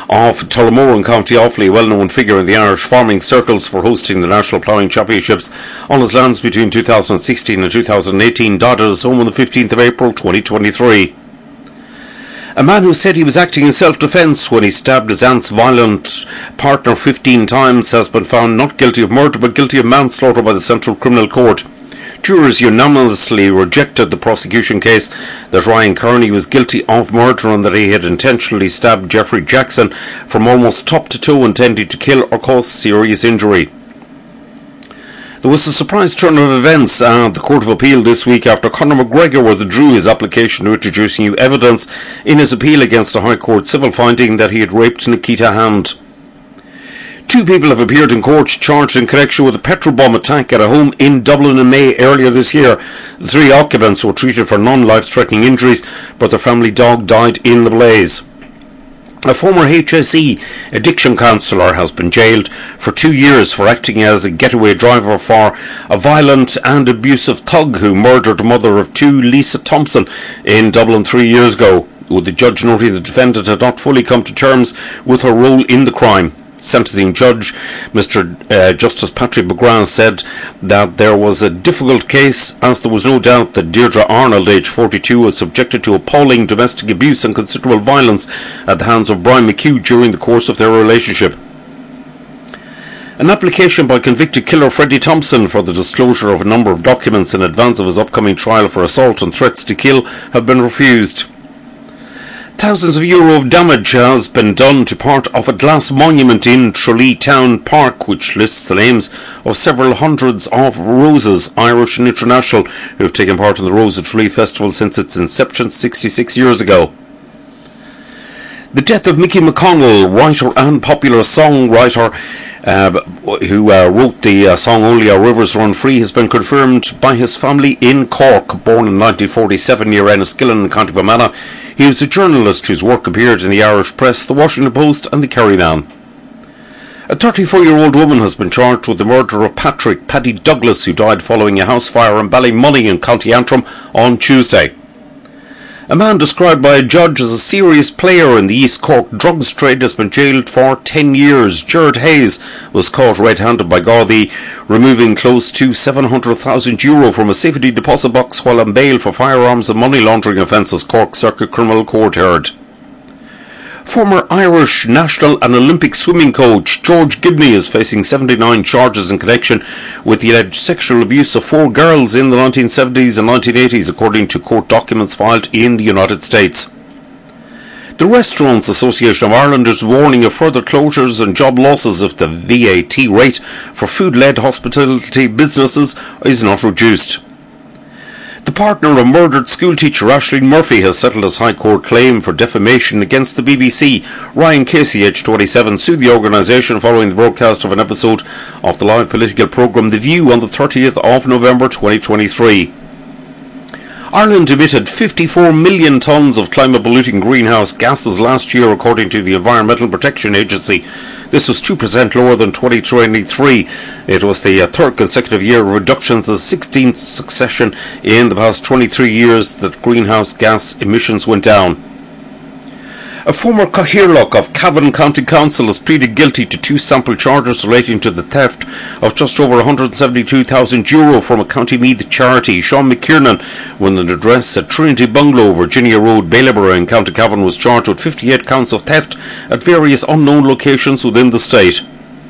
of Tullamore in County Offaly, a well-known figure in the Irish farming circles for hosting the National Ploughing Championships on his lands between 2016 and 2018, died at his home on the 15th of April 2023. A man who said he was acting in self-defence when he stabbed his aunt's violent partner 15 times has been found not guilty of murder but guilty of manslaughter by the Central Criminal Court. Jurors unanimously rejected the prosecution case that Ryan Kearney was guilty of murder and that he had intentionally stabbed Jeffrey Jackson from almost top to toe, intending to kill or cause serious injury. There was a surprise turn of events at the Court of Appeal this week after Conor McGregor withdrew his application to introduce new evidence in his appeal against a High Court civil finding that he had raped Nikita Hand. 2 people have appeared in court charged in connection with a petrol bomb attack at a home in Dublin in May earlier this year. The 3 occupants were treated for non-life-threatening injuries, but their family dog died in the blaze. A former HSE addiction counsellor has been jailed for 2 years for acting as a getaway driver for a violent and abusive thug who murdered the mother of 2, Lisa Thompson, in Dublin 3 years ago, with the judge noting the defendant had not fully come to terms with her role in the crime. Sentencing judge Mr. Justice Patrick McGrath said that there was a difficult case, as there was no doubt that Deirdre Arnold, aged 42, was subjected to appalling domestic abuse and considerable violence at the hands of Brian McHugh during the course of their relationship. An application by convicted killer Freddie Thompson for the disclosure of a number of documents in advance of his upcoming trial for assault and threats to kill have been refused. Thousands of euro of damage has been done to part of a glass monument in Tralee Town Park, which lists the names of several hundreds of Roses, Irish and international, who have taken part in the Rose of Tralee Festival since its inception 66 years ago. The death of Mickey McConnell, writer and popular songwriter who wrote the song Only Our Rivers Run Free, has been confirmed by his family in Cork. Born in 1947 near Enniskillen in County Fermanagh, he was a journalist whose work appeared in the Irish Press, the Washington Post and the Kerry Man. A 34-year-old woman has been charged with the murder of Paddy Douglas, who died following a house fire in Ballymoney in County Antrim on Tuesday. A man described by a judge as a serious player in the East Cork drugs trade has been jailed for 10 years. Gerard Hayes was caught red-handed by Gardaí, removing close to €700,000 from a safety deposit box while on bail for firearms and money laundering offences, Cork Circuit Criminal Court heard. Former Irish national and Olympic swimming coach George Gibney is facing 79 charges in connection with the alleged sexual abuse of 4 girls in the 1970s and 1980s, according to court documents filed in the United States. The Restaurants Association of Ireland is warning of further closures and job losses if the VAT rate for food-led hospitality businesses is not reduced. The partner of murdered schoolteacher Aisling Murphy has settled his High Court claim for defamation against the BBC. Ryan Casey, aged 27, sued the organisation following the broadcast of an episode of the live political programme The View on the 30th of November 2023. Ireland emitted 54 million tonnes of climate-polluting greenhouse gases last year, according to the Environmental Protection Agency. This was 2% lower than 2023. It was the third consecutive year of reductions, the 16th succession in the past 23 years that greenhouse gas emissions went down. A former Cathaoirleach of Cavan County Council has pleaded guilty to 2 sample charges relating to the theft of just over €172,000 from a County Meath charity. Sean McKiernan, when an address at Trinity Bungalow, Virginia Road, Bailieborough in County Cavan, was charged with 58 counts of theft at various unknown locations within the state.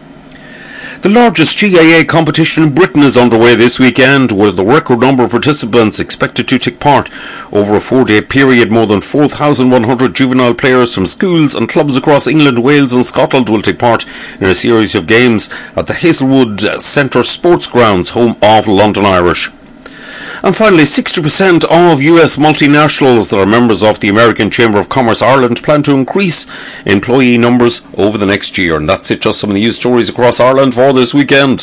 The largest GAA competition in Britain is underway this weekend, with a record number of participants expected to take part. Over a 4-day period, more than 4,100 juvenile players from schools and clubs across England, Wales and Scotland will take part in a series of games at the Hazelwood Centre Sports Grounds, home of London Irish. And finally, 60% of US multinationals that are members of the American Chamber of Commerce Ireland plan to increase employee numbers over the next year. And that's it, just some of the news stories across Ireland for this weekend.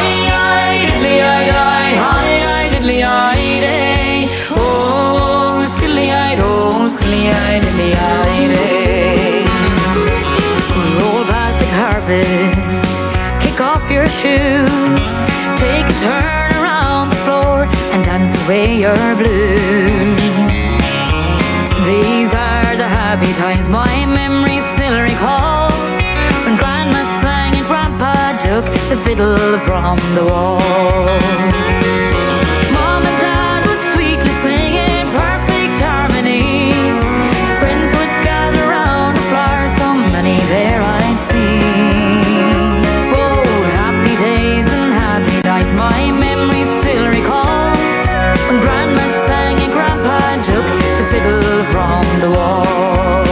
Roll back the carpet, kick off your shoes, take a turn around the floor and dance away your blues. These are the happy times my memories still recall. fiddle from the wall. Mom and Dad would sweetly sing in perfect harmony. Friends would gather round the floor, so many there I'd see. Oh, happy days and happy nights, my memory still recalls when Grandma sang and Grandpa took the fiddle from the wall.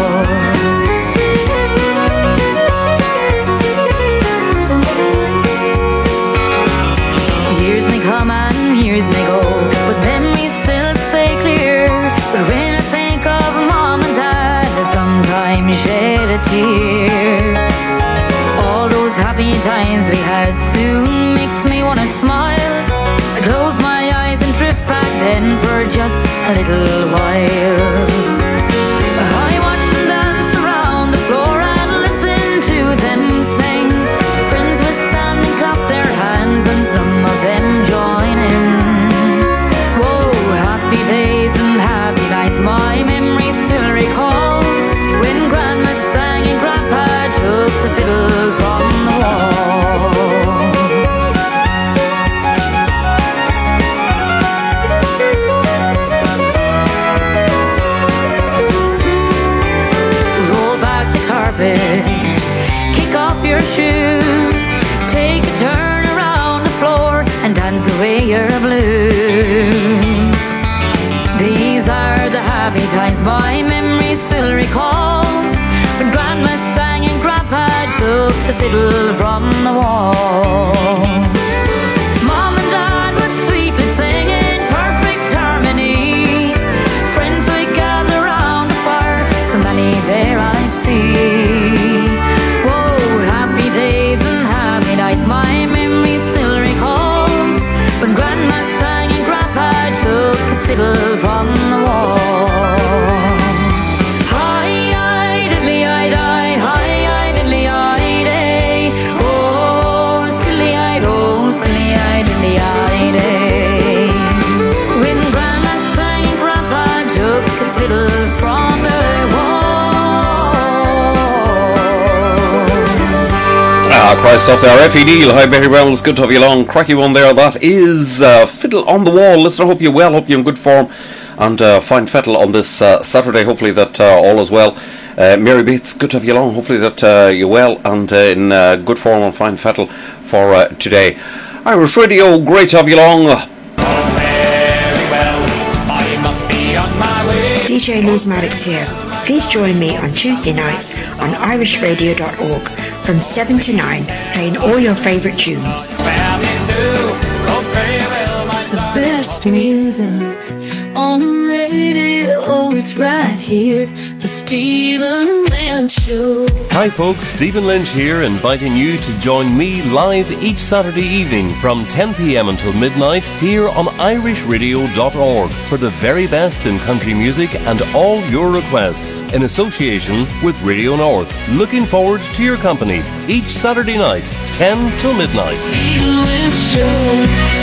Years may come and years may go, but memories still stay clear. But when I think of Mom and Dad, I sometimes shed a tear. All those happy times we had soon makes me wanna smile. I close my eyes and drift back then for just a little while. I watch them dance around the floor and listen to them sing. Friends would stand and clap their hands and some of them join in. Whoa, happy days and happy nights, my memory still recalls when Grandma sang and Grandpa took the fiddle from the wall. Roll back the carpet, kick off your shoes, take a turn around the floor and dance away your blues. These are the happy times my memory still recalls when Grandma sang and Grandpa took the fiddle from the wall. Mom and Dad would sweetly sing in perfect harmony. Friends would gather round the fire, so many there I'd see. Whoa, happy days and happy nights, my memory still recalls when Grandma sang and Grandpa took his fiddle from the wall. When Grandma sang and Grandpa took his fiddle from the wall. Christ off there, Effie Neal. Hi, Barry Wells. Good to have you along. Cracky one there. That is Fiddle on the Wall. Listen, I hope you're well. Hope you're in good form. And find Fettle on this Saturday. Hopefully that all is well. Mary Bates, good to have you along. Hopefully that you're well and in good form on Fine Fettle for today. Irish Radio, great to have you along. DJ Liz Maddox here. Please join me on Tuesday nights on irishradio.org from 7 to 9, playing all your favourite tunes. The best music on the radio, it's right here, the Stephen Lynch Show. Hi folks, Stephen Lynch here, inviting you to join me live each Saturday evening from 10 p.m. until midnight here on irishradio.org for the very best in country music and all your requests in association with Radio North. Looking forward to your company each Saturday night, 10 till midnight. Stephen Lynch Show.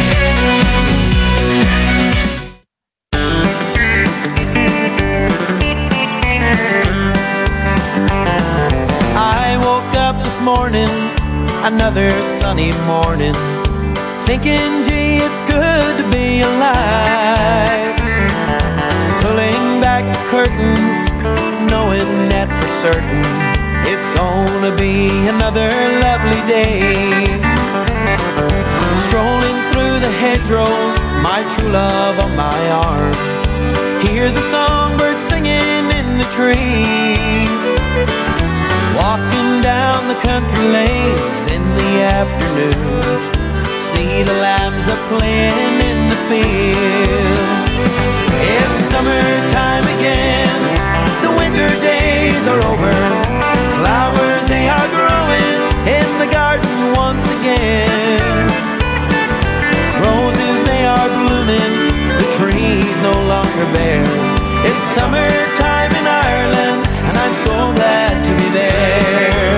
This morning, another sunny morning, thinking, gee, it's good to be alive. Pulling back the curtains, knowing that for certain it's gonna be another lovely day. Strolling through the hedgerows, my true love on my arm, hear the songbirds singing in the trees. Walking down the country lanes in the afternoon, see the lambs a playing in the fields. It's summertime again, the winter days are over, flowers they are growing in the garden once again. Roses they are blooming, the trees no longer bare. It's summertime in Ireland, and I'm so glad to be there.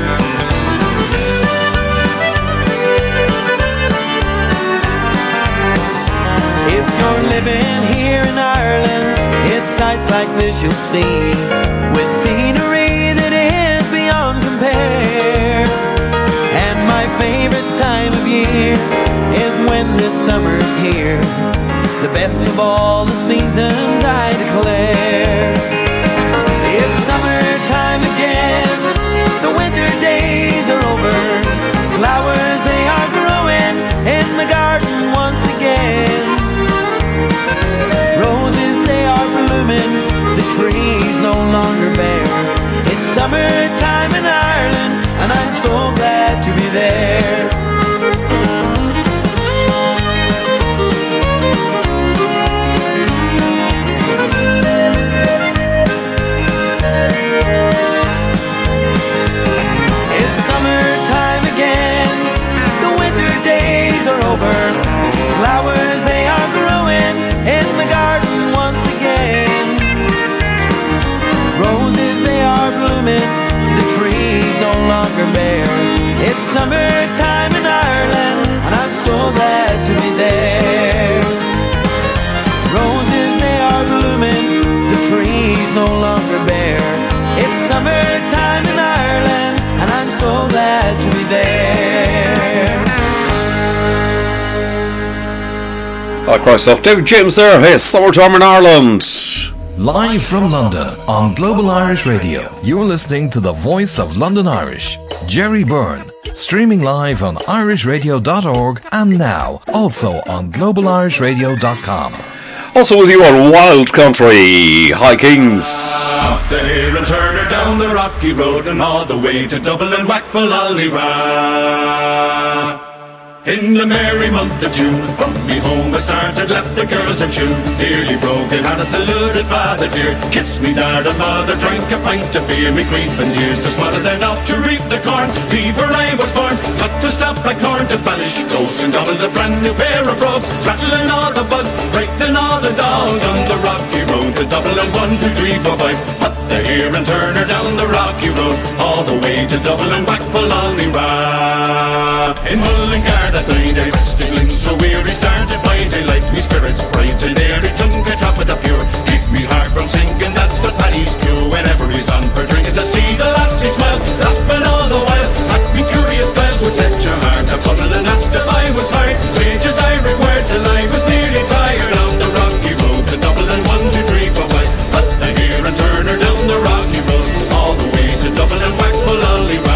If you're living here in Ireland, it's sights like this you'll see, with scenery that is beyond compare. And my favorite favorite time of year is when this summer's here. The best of all the seasons, I declare. It's summertime again, the winter days are over. Flowers, they are growing in the garden once again. Roses, they are blooming, the trees no longer bare. It's summertime in Ireland, and I'm so glad to be there. Flowers, they are growing in the garden once again. Roses, they are blooming, the trees no longer bare. It's summertime in Ireland, and I'm so glad to be there. Roses, they are blooming, the trees no longer bare. It's summertime in Ireland, and I'm so glad to be there. Christoph, David James there. Hey, summertime in Ireland. Live from London on Global Irish Radio, you're listening to the voice of London Irish, Jerry Byrne, streaming live on irishradio.org and now also on globalirishradio.com. Also with you on Wild Country, High Kings. Up there and turn her down the rocky road and all the way to Dublin, whack for Lollyra. In the merry month of June, from me home I started, left the girls in June. Dearly broken heart I saluted father dear, kissed me dad and mother, drank a pint of beer. Me grief and years to smother, then off to reap the corn. Leave where I was born, cut to stop like corn to banish ghost and double the brand new pair of brogues, rattling all the buds, breaking all the dogs on the rocky road to Dublin. 1, 2, 3, 4, 5. Up the here and turn her down the rocky road, all the way to Dublin, back for Lollyra. In Mullingar that night I rested limbs so weary, started by daylight, me spirits bright and airy, tongue at top of the pure, keep me heart from sinking, that's what Paddy's cue. Whenever he's on for drinking, to see the lassie smile, laughing all the while, at me curious styles would set your heart a puddle and asked if I was hard, wages I required till I was nearly tired on the rocky road to Dublin. 1, 2, 3, 4, 5, up the here and turn her down the rocky road, all the way to Dublin, whack for Lollyra.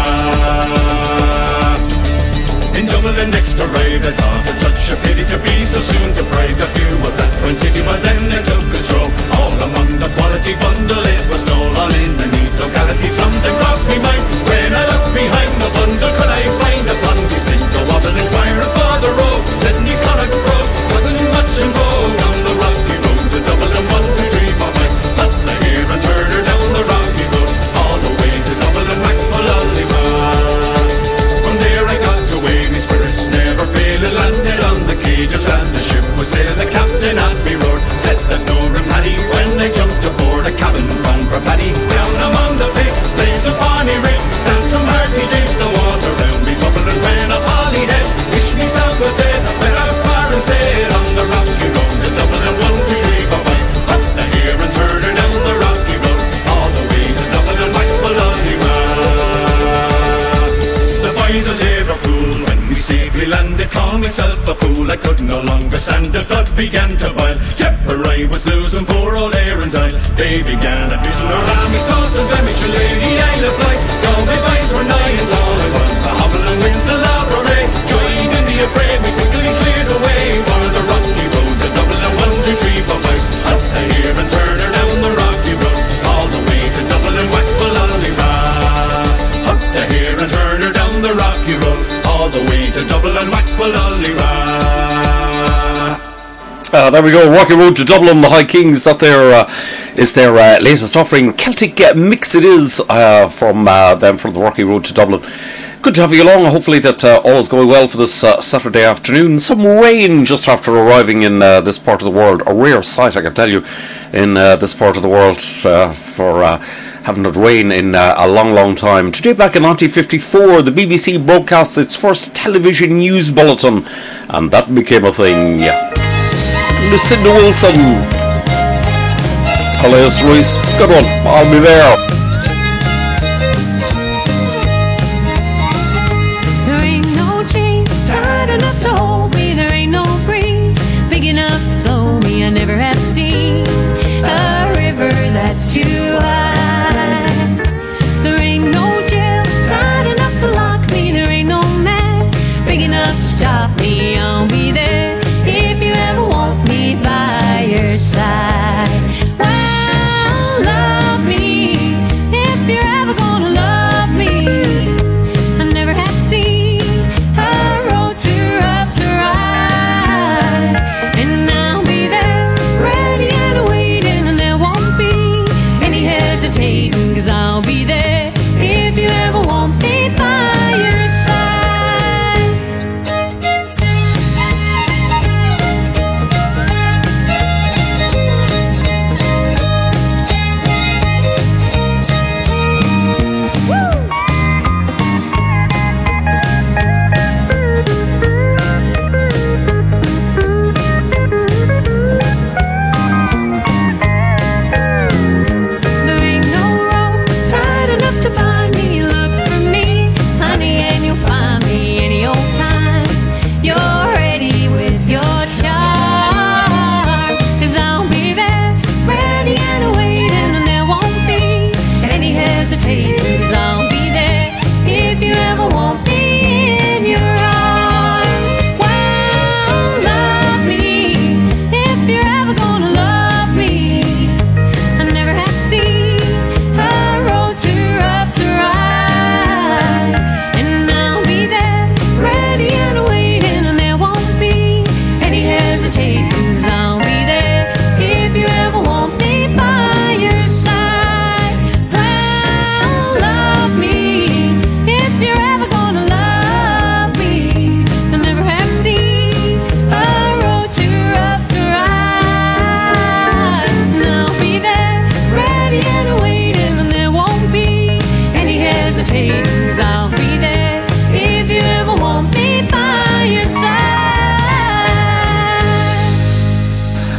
In Dublin next to ride, I thought it such a pity to be so soon deprived of view of that fine city, but then I took a stroll all among the quality bundle. It was no all in a neat locality. Something crossed me mind when I looked behind the bundle. Could I find a blondie stick to wobble inquiring for the road? Said me Connacht Road wasn't much in vogue on the rocky road to Dublin. 1, 2, 3, 4, 5, up the here and turn her down the rocky road, all the way to Dublin, back for Lollyra. From there I got away, me spirits never failing, landed on the quay just as the ship was sailing. The captain at me roared, said that no room had he. When I jumped aboard, a cabin found for Paddy. Down among the pigs, played some funny rigs, danced some hearty jigs, the water round me bubbling when a Holyhead. Wish myself was dead, went out far instead on the rocky road to Dublin. 1, 2, 3, 4, 5, up the here and turn her down the rocky road, all the way to Dublin, back for Lollyra. The boys of Liverpool, when we safely landed, called myself a fool. I could no longer stand it, blood began to boil. Temper I was losing, poor old Aaron's eye. They began abusing her army sauces and Michelin, the Isle of Light. Though my boys were nine, it's all I was, a hobbling with the Labrador. Joined in the affray, we quickly cleared away for the rocky road to Dublin. 1, 2, 3, 4, 5, up the here and turn her down the rocky road, all the way to Dublin, whack for Lollyra. Up the here and turn her down the rocky road, all the way to Dublin, whack for Lollyra. There we go, Rocky Road to Dublin, the High Kings. That there is their latest offering. Celtic mix it is from them, from the Rocky Road to Dublin. Good to have you along. Hopefully that all is going well for this Saturday afternoon. Some rain just after arriving in this part of the world. A rare sight, I can tell you, in this part of the world for haven't had rain in a long time. Today, back in 1954, the BBC broadcast its first television news bulletin, and that became a thing. Lucinda Wilson, Elias Ruiz, good one, I'll be there. There ain't no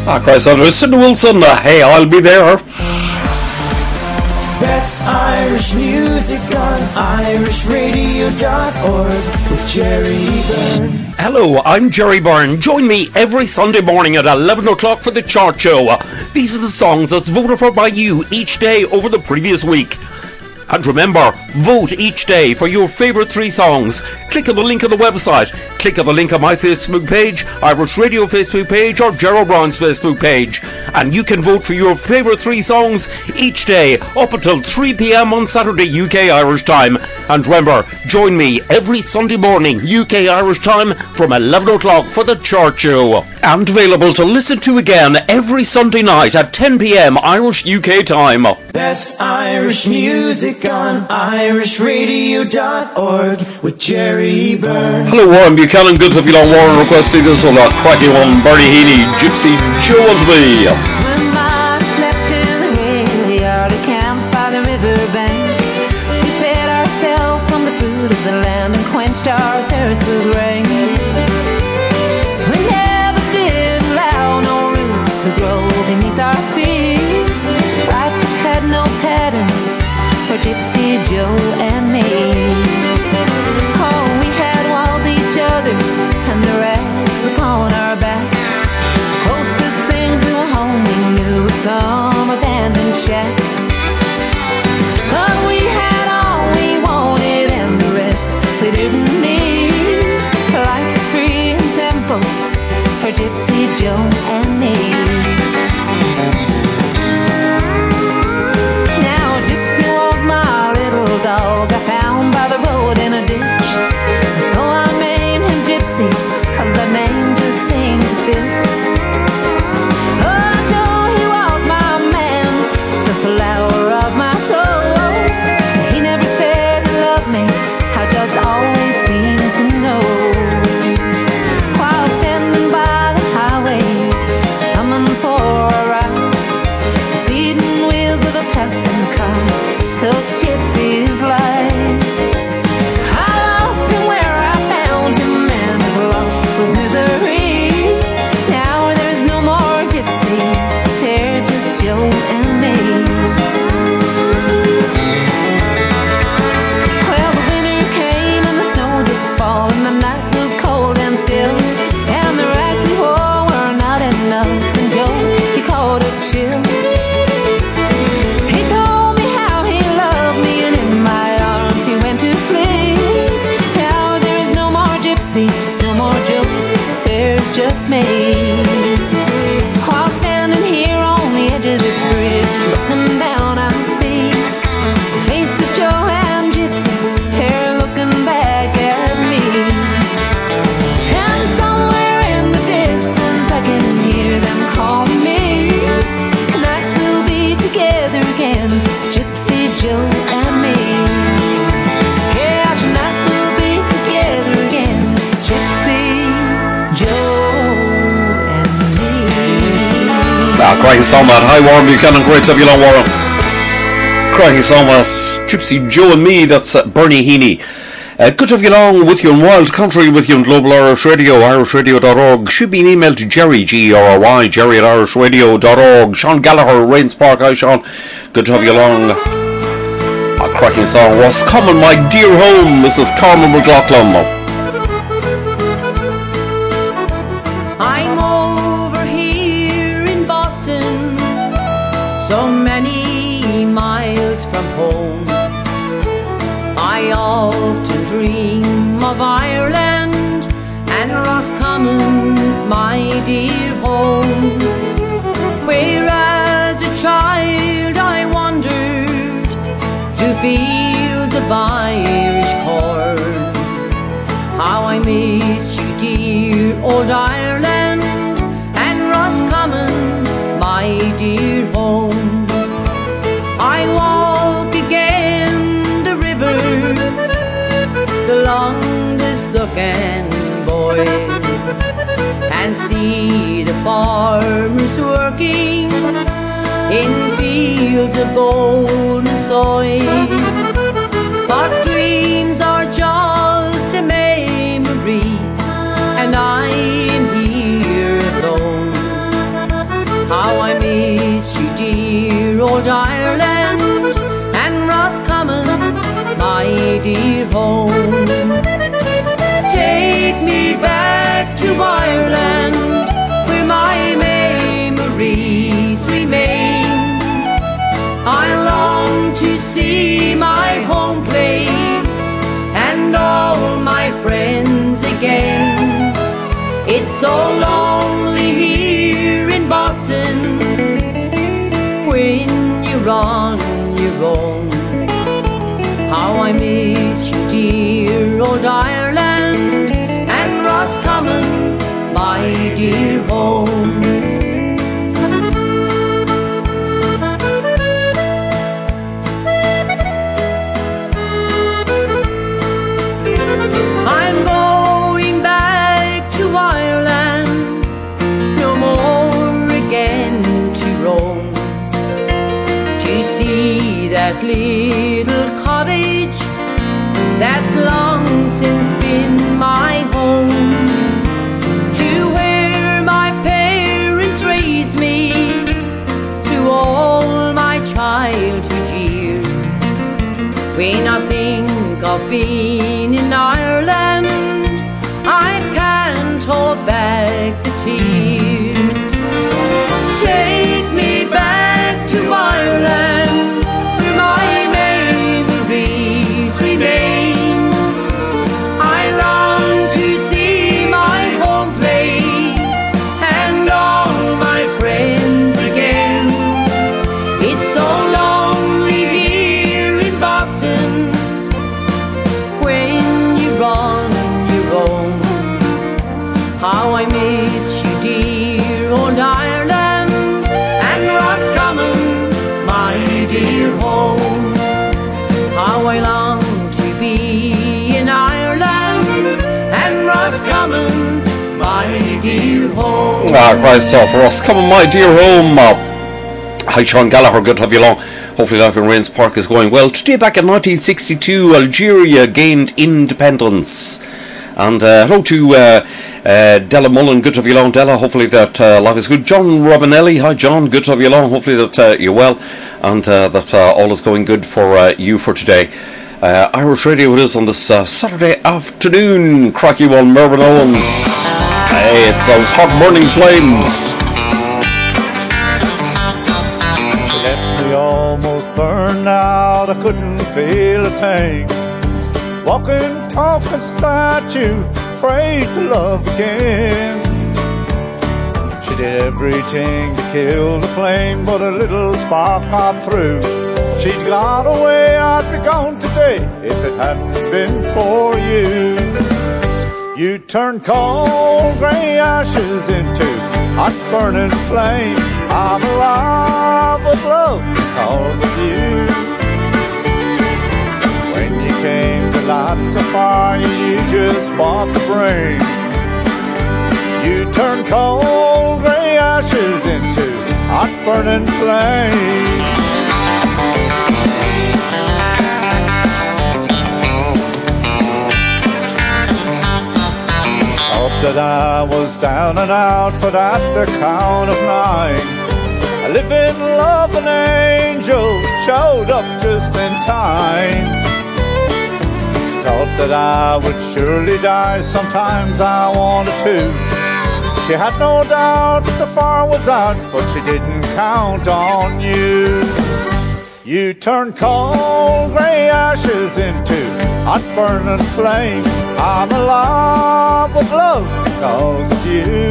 Christ, Cindy Wilson, hey, I'll be there. Best Irish music on irishradio.org with Jerry Byrne. Hello, I'm Jerry Byrne. Join me every Sunday morning at 11 o'clock for the chart show. These are the songs that's voted for by you each day over the previous week. And remember, vote each day for your favourite 3 songs. Click on the link on the website. Click on the link on my Facebook page, Irish Radio Facebook page, or Gerald Brown's Facebook page. And you can vote for your favourite 3 songs each day up until 3 p.m. on Saturday UK Irish time. And remember, join me every Sunday morning UK Irish time from 11 o'clock for the chart show. And available to listen to again every Sunday night at 10 p.m. Irish UK time. Best Irish music on irishradio.org with Jerry Byrne. Hello, Warren Buchanan. Good to have you on. Warren requesting this one. Cracking one. Bernie Heaney, Gypsy Joe and me. When I slept in the rain, yard of camp by the river bank, we fed ourselves from the fruit of the land and quenched our thirst with rain. We never did allow no roots to grow beneath our feet. Life just had no pattern for Gypsy Joe and me. Oh, we had walls each other and the rags upon our back. Closest thing to a home we knew was some abandoned shack. But we had all we wanted and the rest we didn't need. Life is free and simple for Gypsy Joe and me. Dog I found by the road in a ditch, so I named him Gypsy, cause that name just seemed to fit. Oh, Joe, he was my man, the flower of my soul. He never said he loved me, I just always seemed to know. While standing by the highway, coming for a ride, the speeding wheels of a passing car took Gypsy's life. I lost him where I found him, and his loss was misery. Now there's no more Gypsy, there's just Joe and me. Well, the winter came and the snow did fall, and the night was cold and still, and the rags we wore were not enough, and Joe, he caught a chill. No more Joe, there's just me. While standing here on the edge of this bridge, looking down I see the face of Joe and Gypsy, they're looking back at me. And somewhere in the distance I can hear them call me. Tonight we'll be together again, Gypsy Joe and me. Yeah, tonight we'll be together again, Gypsy Joe and me. Cracking song that. Hi, Warren Buchanan. Great to have you on, Warren. Cracking song that. Gypsy Joe and me. That's Bernie Heaney. Good to have you along with you in Wild Country, with you on Global Irish Radio, irishradio.org. Should be an email to Jerry, G-E-R-R-Y, Jerry at irishradio.org. Sean Gallagher, Rains Park. Hi, Sean. Good to have you along. A cracking song. What's Coming, My Dear Home. This is Carmen McLaughlin. I'm over here in Boston, so many miles from home. I often dream of Ireland and Roscommon, my dear home, where as a child I wandered to fields of Irish corn. How I miss you, dear old Ireland, and Roscommon, my dear home. I walk again the rivers, along the Suck and Boyle, and see the farmers working in fields of golden soil. But dreams are just a memory, and I am here alone. I miss you, dear old Ireland, and Roscommon, my dear home. I'm going back to Ireland, no more again to roam, to see that little cottage that's long since been my home, to where my parents raised me through all my childhood years. When I think of being in Ireland, I can't hold back the tears. Take me back to Ireland, where my memories remain. I long to see my home place and all my friends again. It's so lonely here in Boston when you're on your own. How I miss you, dear old Ireland, and Roscommon, my dear home. How I long to be in Ireland and Roscommon, my dear home. Christ off Roscommon, my dear home. Hi, Sean Gallagher, good to have you along. Hopefully life in Rains Park is going well. Today back in 1962, Algeria gained independence. And hello to Della Mullen, good to have you along, Della. Hopefully that life is good. John Robinelli, hi John, good to have you along. Hopefully that you're well and that all is going good for you for today. Irish Radio it is on this Saturday afternoon. Cracky one, Mervyn Owens. Hey, it's those hot burning flames. She left me almost burned out, I couldn't feel a thing. Walking, talking statue, afraid to love again. She did everything to kill the flame, but a little spark got through. She'd gone away, I'd be gone today if it hadn't been for you. You turned cold grey ashes into hot burning flame. I'm alive with love because of you. When you came to light the fire, you just bought the brain. You turned cold grey ashes into hot burning flame. Thought that I was down and out, but at the count of 9, a living, loving angel showed up just in time. She thought that I would surely die, sometimes I wanted to. She had no doubt that the fire was out, but she didn't count on you. You turned cold grey ashes into hot burning flame. I'm alive with love because of you.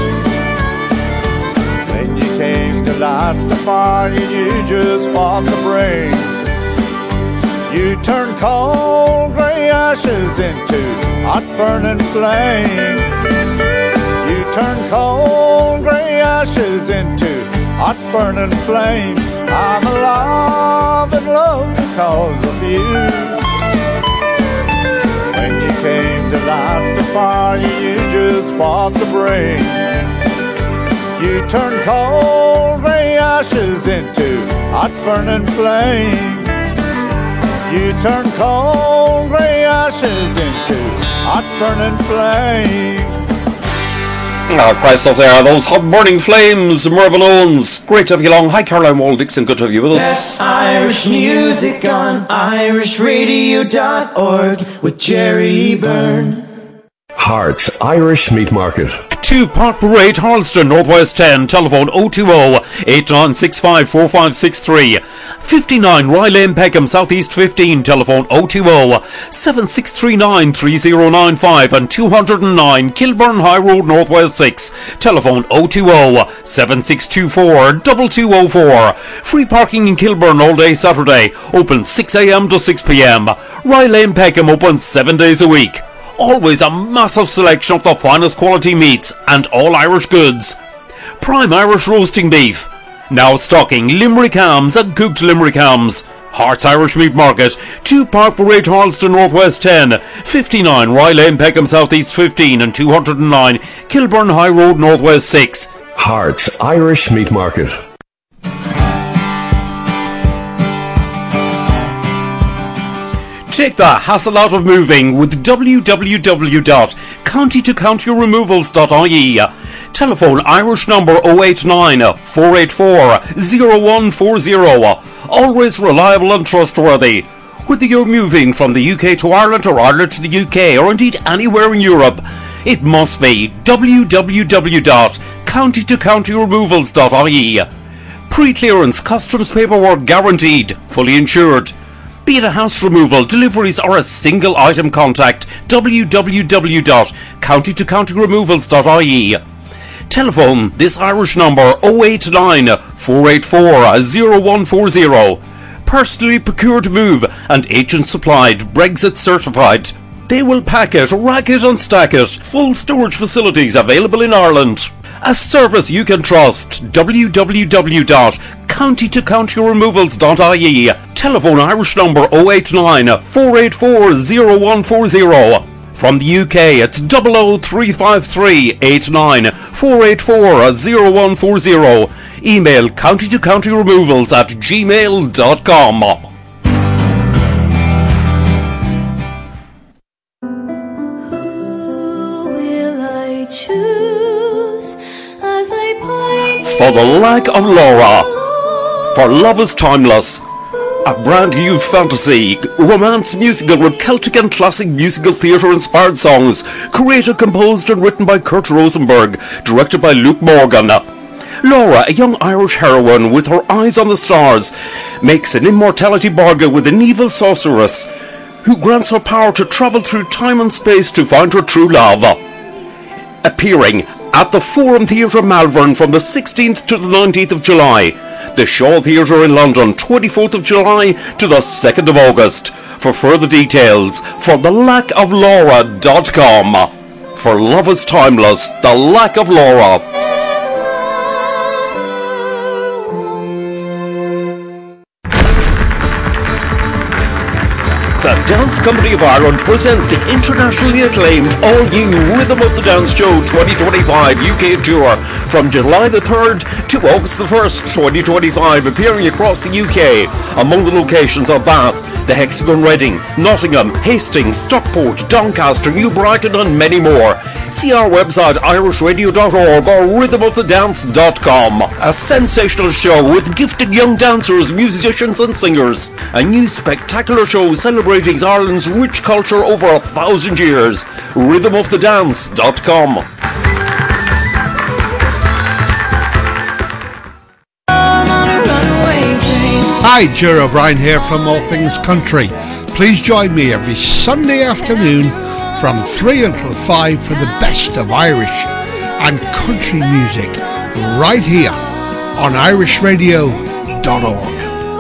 When you came to light the fire, you just bought the brain. You turned cold grey ashes into hot burning flame. You turned cold grey ashes into hot burning flame. I'm alive in love because of you. When you came to light the fire, you just bought the brain. You turned cold grey ashes into hot burning flame. You turned cold grey ashes into hot burning flame. Oh, Christ off there, those hot burning flames, Mervyn Owens. Great to have you along. Hi, Caroline Wall-Dixon, good to have you with us. That's Irish music on irishradio.org with Jerry Byrne. Hearts Irish Meat Market. 2 Park Parade, Harleston, Northwest 10, telephone 020-8965-4563. 59 Rye Lane, Peckham, Southeast 15, telephone 020-7639-3095, and 209 Kilburn High Road, Northwest 6, telephone 020-7624-2204. Free parking in Kilburn all day Saturday, open 6 a.m. to 6 p.m. Rye Lane, Peckham, open 7 days a week. Always a massive selection of the finest quality meats and all Irish goods. Prime Irish roasting beef. Now stocking Limerick hams and cooked Limerick hams. Hearts Irish Meat Market, 2 Park Parade, Harleston, Northwest 10, 59 Rye Lane, Peckham, Southeast 15, and 209 Kilburn High Road, Northwest 6. Hearts Irish Meat Market. Take the hassle out of moving with www.countytocountyremovals.ie. Telephone Irish number 089 484 0140. Always reliable and trustworthy. Whether you're moving from the UK to Ireland or Ireland to the UK or indeed anywhere in Europe, it must be www.countytocountyremovals.ie. Pre-clearance customs paperwork guaranteed, fully insured. Be it a house removal, deliveries or a single item, contact www.countytocountyremovals.ie. Telephone this Irish number 089 484 0140. Personally procured move and agent supplied, Brexit certified. They will pack it, rack it and stack it. Full storage facilities available in Ireland. A service you can trust. www.countytocountyremovals.ie. Telephone Irish number 089 484 0140. From the UK, it's 00353 89 484 0140. Email countytocountyremovals@gmail.com. For the Lack of Laura. For Love is Timeless. A brand new fantasy, romance musical with Celtic and classic musical theatre inspired songs, created, composed and written by Kurt Rosenberg, directed by Luke Morgan. Laura, a young Irish heroine with her eyes on the stars, makes an immortality bargain with an evil sorceress who grants her power to travel through time and space to find her true love. Appearing at the Forum Theatre Malvern from the 16th to the 19th of July. The Shaw Theatre in London, 24th of July to the 2nd of August. For further details, for thelackoflaura.com. For Love is Timeless, The Lack of Laura. The Dance Company of Ireland presents the internationally acclaimed all-new Rhythm of the Dance Show 2025 UK Tour from July the 3rd to August the 1st, 2025, appearing across the UK. Among the locations are Bath, the Hexagon Reading, Nottingham, Hastings, Stockport, Doncaster, New Brighton and many more. See our website irishradio.org or rhythmofthe.dance.com. A sensational show with gifted young dancers, musicians and singers. A new spectacular show celebrating Ireland's rich culture over 1,000 years. rhythmofthe.dance.com. Hi, Jerry O'Brien here from All Things Country. Please join me every Sunday afternoon from 3 until 5 for the best of Irish and country music right here on irishradio.org.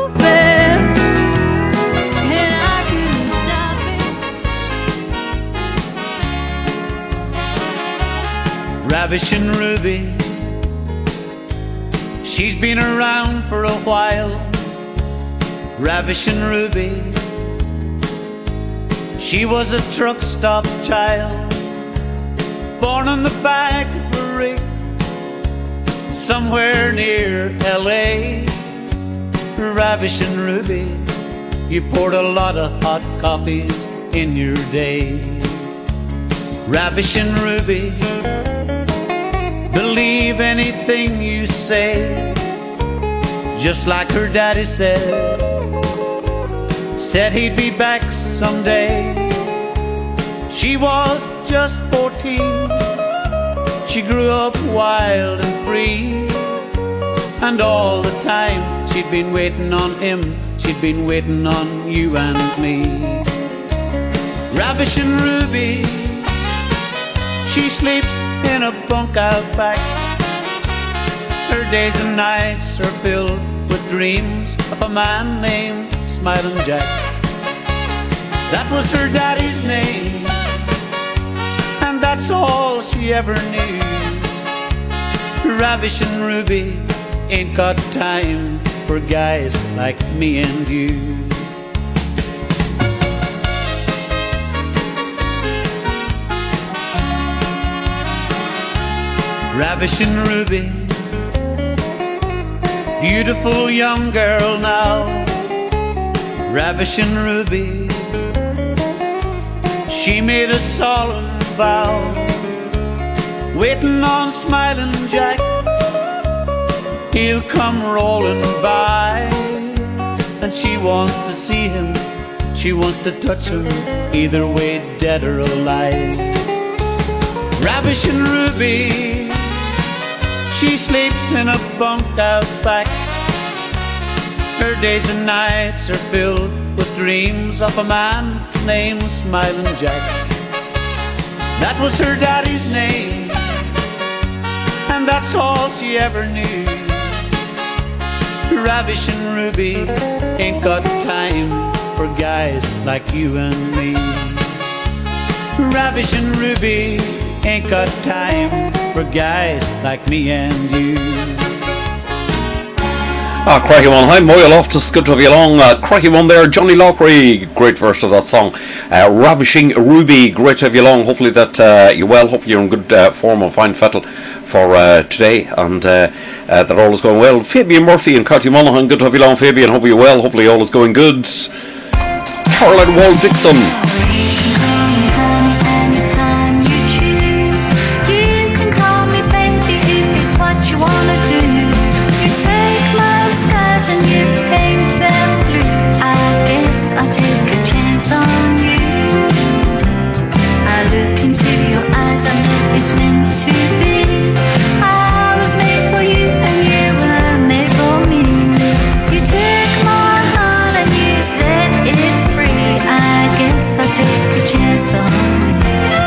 Ravishing Ruby, she's been around for a while. Ravishing Ruby, she was a truck stop child, born on the back of a rig somewhere near LA. Ravishing Ruby, you poured a lot of hot coffees in your day. Ravishing Ruby, believe anything you say, just like her daddy said he'd be back someday. She was just 14, she grew up wild and free. And all the time she'd been waiting on him, she'd been waiting on you and me. Ravishing Ruby, she sleeps in a bunk out back. Her days and nights are filled with dreams of a man named Smiling Jack. That was her daddy's name, and that's all she ever knew. Ravishing Ruby ain't got time for guys like me and you. Ravishing Ruby, beautiful young girl now. Ravishing Ruby, she made a solemn vow, waiting on Smiling Jack. He'll come rolling by, and she wants to see him, she wants to touch him, either way, dead or alive. Ravishing Ruby, she sleeps in a bunk out back. Her days and nights are filled with dreams of a man named Smiling Jack. That was her daddy's name, and that's all she ever knew. Ravishing Ruby ain't got time for guys like you and me. Ravishing Ruby ain't got time for guys like me and you. Crikey one. Hi Moya Loftus, good to have you along. Crikey one there, Johnny Lockery, great version of that song. Ravishing Ruby, great to have you along. Hopefully that you're well, hopefully you're in good form and fine fettle for today, and that all is going well. Fabian Murphy in County Monaghan, good to have you along Fabian, hope you're well, hopefully all is going good. Caroline Wall Dixon. I take a chance on you. I look into your eyes, I know it's meant to be. I was made for you and you were made for me. You took my heart and you set it free. I guess I'll take a chance on you.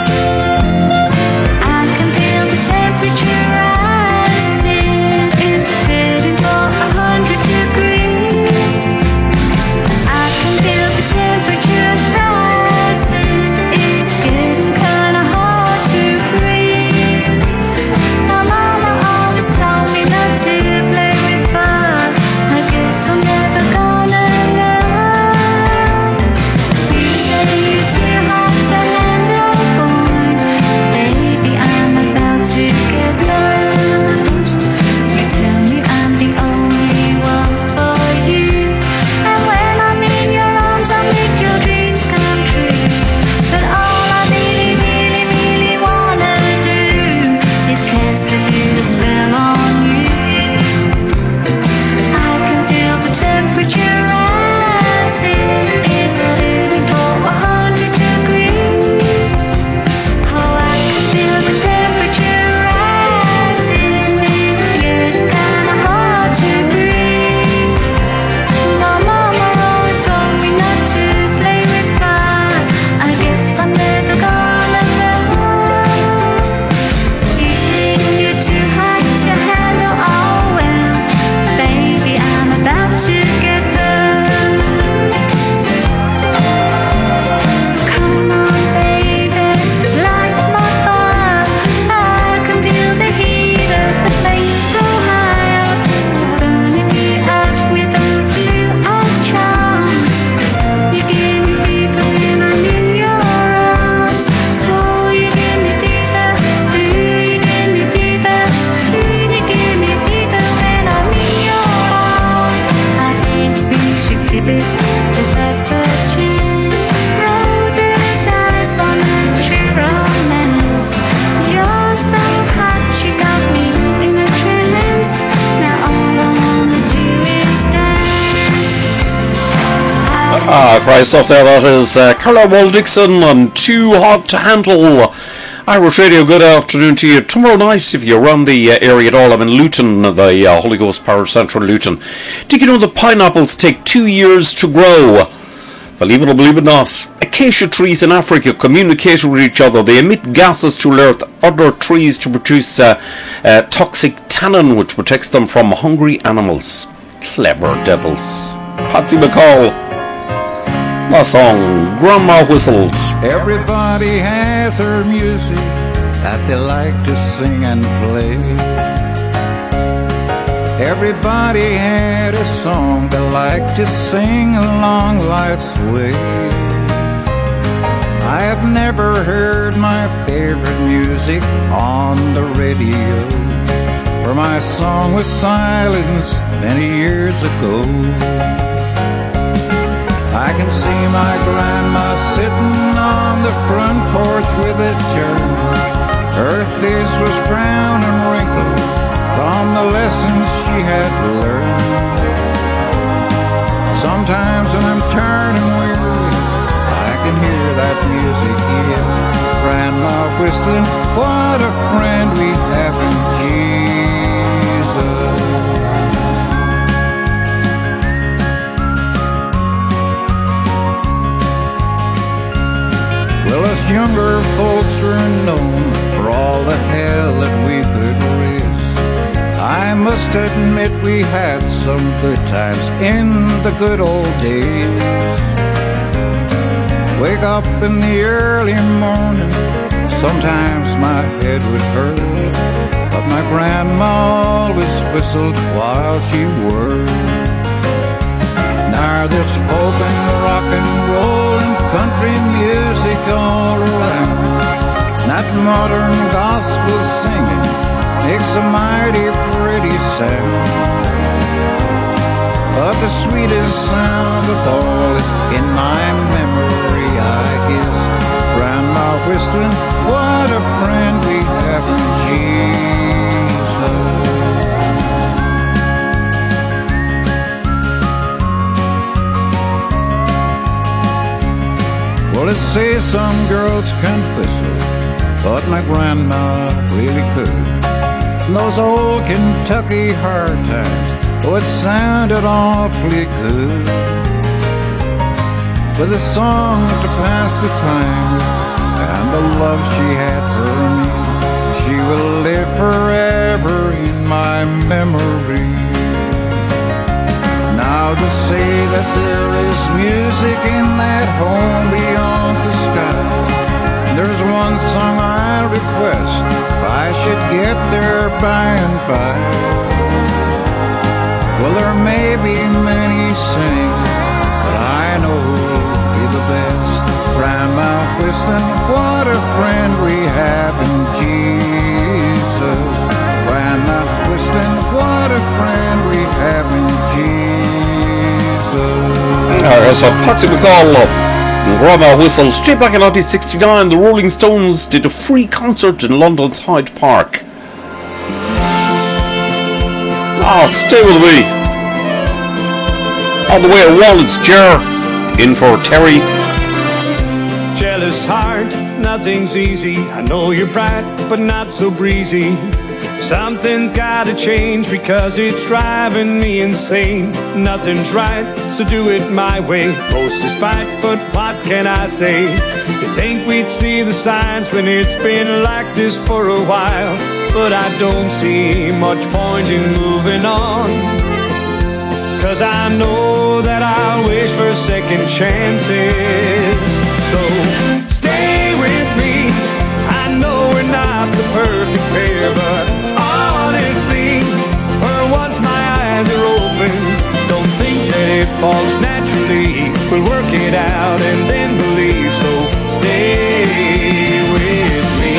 I can feel the temperature rising. It's heading for 100 degrees. Temperature rising, it's getting kinda hard to breathe. My mama always told me not to play with fire. I guess I'm never gonna learn. You say you're too hot to handle, boy. Baby, I'm about to get burned. You tell me I'm the only one for you, and when I'm in your arms I make your dreams come true. But all I really, really, really wanna do is cast a little spell on you. I can feel the temperature rising. It's heading for 100 degrees. Oh, I can feel the temperature rising. It's getting kinda hard to breathe. My mama always told me not to play with fire. I guess I'm never gonna learn. You think you're too hot to handle, oh well. Baby, I'm about to get burned. So come on, baby, light my fire. I can feel the heat as the flames grow higher, burning me up with those blue-eyed charms. You give me fever when I'm in your arms. Oh, you give me fever. Ooh, you give me fever. Ooh, you give me fever when I'm in your arms. I think we should do this without the chance. Roll the dice on a true romance. You're so hot, you got me in a trance. Now all I wanna do is dance. Christ off there, that is Caroline Wall Dixon on Too Hot to Handle. Irish Radio, good afternoon to you. Tomorrow night, if you're around the area at all, I'm in Luton, the Holy Ghost Parish, Central Luton. Did you know that pineapples take 2 years to grow? Believe it or believe it not, acacia trees in Africa communicate with each other. They emit gases to alert other trees to produce toxic tannin, which protects them from hungry animals. Clever devils. Patsy McCall. My song, Grandma Whistled. Everybody has their music that they like to sing and play. Everybody had a song they liked to sing along life's way. I have never heard my favorite music on the radio, for my song was silenced many years ago. I can see my grandma sitting on the front porch with a journal. Her face was brown and wrinkled from the lessons she had learned. Sometimes when I'm tired and weary, I can hear that music yet. Grandma whistling, what a friend we have in Jesus. Well, us younger folks were known for all the hell that we could raise. I must admit we had some good times in the good old days. Wake up in the early morning, sometimes my head would hurt, but my grandma always whistled while she worked. Now there's folk and rock and roll and country music all around. That modern gospel singing makes a mighty pretty sound. But the sweetest sound of all is in my memory, I guess. Grandma whistling, what a friend we have in Jesus. Well, they say some girls can't whistle, but my grandma really could. Those old Kentucky hard times, oh, it sounded awfully good. Was a song to pass the time, and the love she had for me, she will live forever in my memory. Now to say that there is music in that home beyond the sky, there's one song I request if I should get there by and by. Well, there may be many singing, but I know it'll be the best. Grandma whistling, what a friend we have in Jesus. Grandma whistling, what a friend we have in Jesus. Alright, so Patsy McCall and Grandma Whistle. Straight back in 1969, the Rolling Stones did a free concert in London's Hyde Park. Stay with me. On the way to Wallet's Jar, in for Terry. Jealous heart, nothing's easy. I know you're bright, but not so breezy. Something's gotta change because it's driving me insane. Nothing's right, so do it my way. Most is spite, but what can I say? You think we'd see the signs when it's been like this for a while, but I don't see much point in moving on. 'Cause I know that I'll wish for second chances. So stay with me. I know we're not the perfect pair, but honestly, for once my eyes are open. Don't think that it falls naturally. We'll work it out and then believe. So stay with me.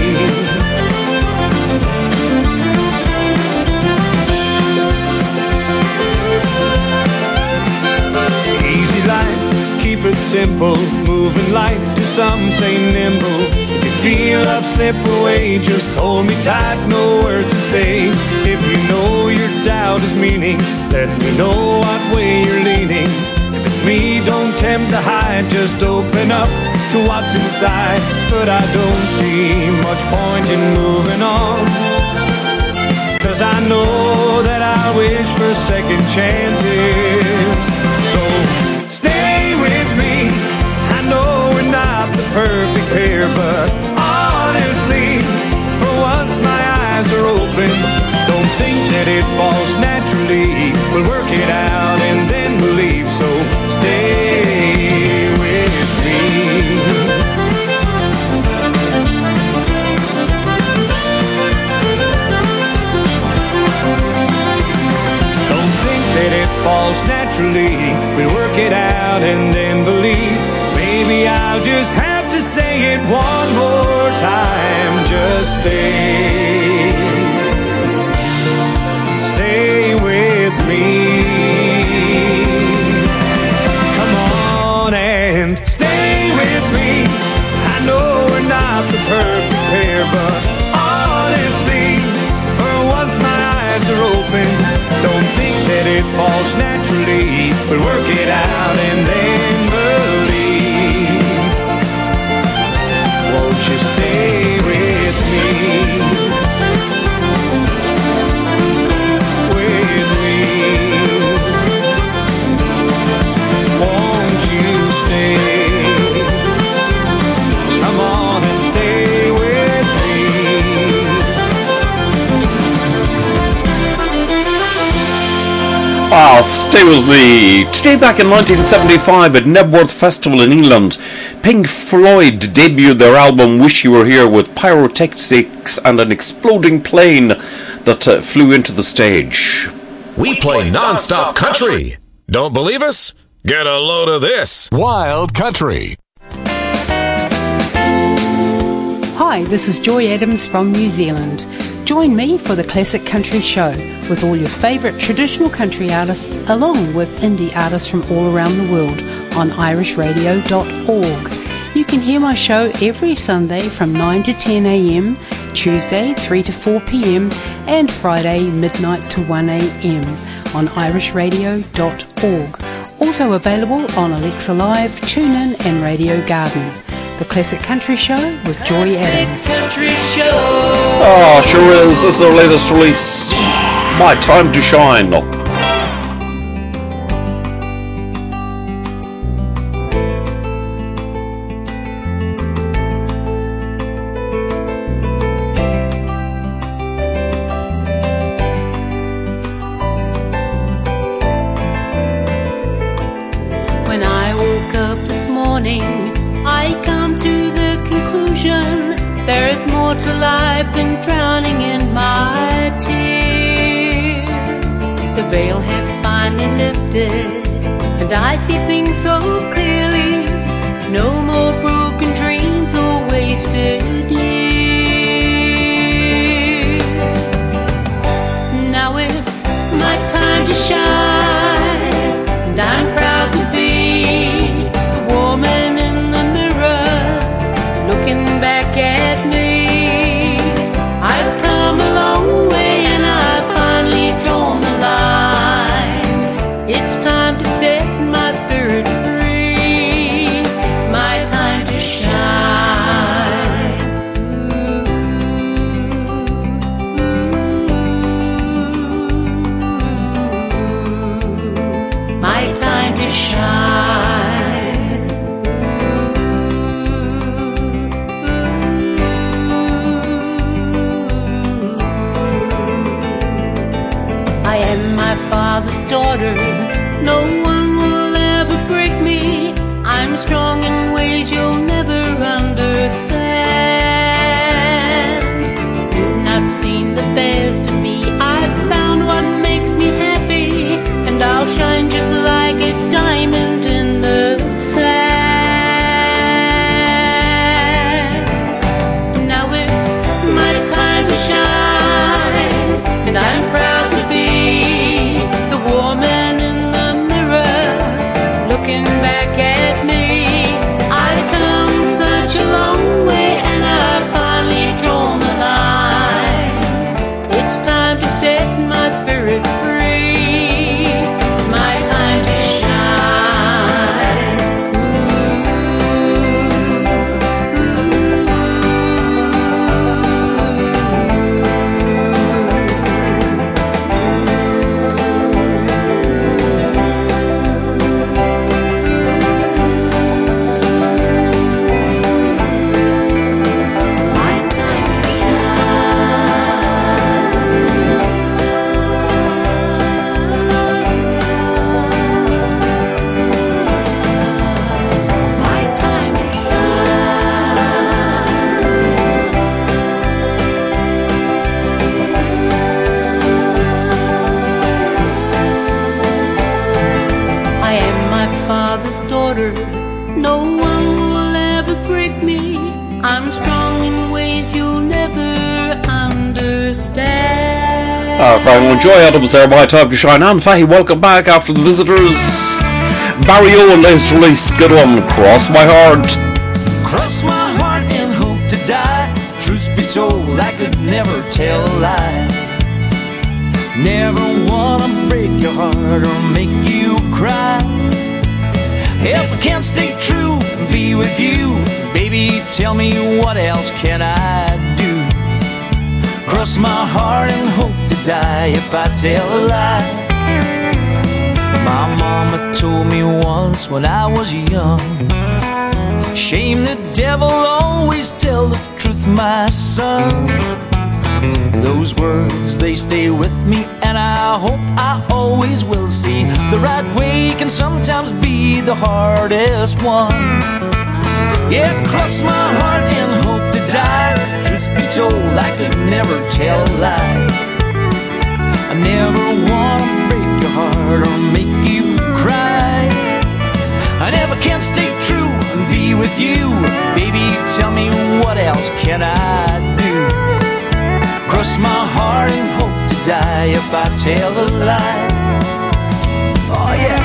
Easy life, keep it simple. Moving light to some say nimble. If you feel I've slipped away, just hold me tight, no words to say. If you know your doubt is meaning, let me know what way you're leaning. If it's me, don't tell attempt to hide, just open up to what's inside. But I don't see much point in moving on, 'cause I know that I wish for second chances. So stay with me. I know we're not the perfect pair, but honestly, for once my eyes are open. Don't think that it falls naturally. We'll work it out and then we'll leave. So stay with me. Don't think that it falls naturally. We'll work it out and then believe. Maybe I'll just have to say it one more time. Just stay with me. Come on and stay with me. I know we're not the perfect pair, but honestly, for once my eyes are open. Don't think that it falls naturally. We'll work it out and then believe. Won't you stay with me? With me. Won't you stay? Come on and stay with me. Stay with me. Today back in 1975 at Nebworth Festival in England, Pink Floyd debuted their album Wish You Were Here with pyrotechnics and an exploding plane that flew into the stage. We play non-stop country. Don't believe us? Get a load of this. Wild Country. Hi, this is Joy Adams from New Zealand. Join me for the Classic Country Show with all your favourite traditional country artists along with indie artists from all around the world on irishradio.org. You can hear my show every Sunday from 9 to 10 a.m, Tuesday 3 to 4 p.m and Friday midnight to 1 a.m. on irishradio.org. Also available on Alexa Live, TuneIn and Radio Garden. The Classic Country Show with Joy Adams. Oh, sure is. This is our latest release. My Time to Shine. When I woke up this morning, I come to the conclusion there is more to life than drowning in my tears. The veil has finally lifted and I see things so clearly. No more broken dreams or wasted years. Now it's my time to shine, and I'm proud to be the woman in the mirror looking back at me. I've come a long way and I've finally drawn the line. It's time to set my spirit free. It's my time to shine. My time to shine. I am my father's daughter. No one will ever break me. I'm strong in ways you'll never understand. You've not seen the best of me. I've found what makes me happy, and I'll shine just like a diamond in the sand. Now it's my time to shine, and I'm proud to be the woman in the mirror looking back at me. I've come such a long way and I've finally drawn the line. It's time mama's daughter. No one will ever break me. I'm strong in ways you'll never understand. Right, well, Joy Adams there, My Time to Shine. Anne Fahey, welcome back after the visitors. Barry Owen, latest release, good one, Cross My Heart. Cross my heart and hope to die. Truth be told, I could never tell a lie. Never wanna break your heart or make you cry. If I can't stay true and be with you, baby, tell me what else can I do? Cross my heart and hope to die if I tell a lie. My mama told me once when I was young, shame the devil, always tell the truth, my son. Those words, they stay with me, and I hope I always will see. The right way can sometimes be the hardest one. Yeah, cross my heart and hope to die. Truth be told, I could never tell a lie. I never wanna break your heart or make you cry. I never can stay true and be with you. Baby, tell me what else can I do? Cross my heart and hope to die if I tell a lie. Oh yeah.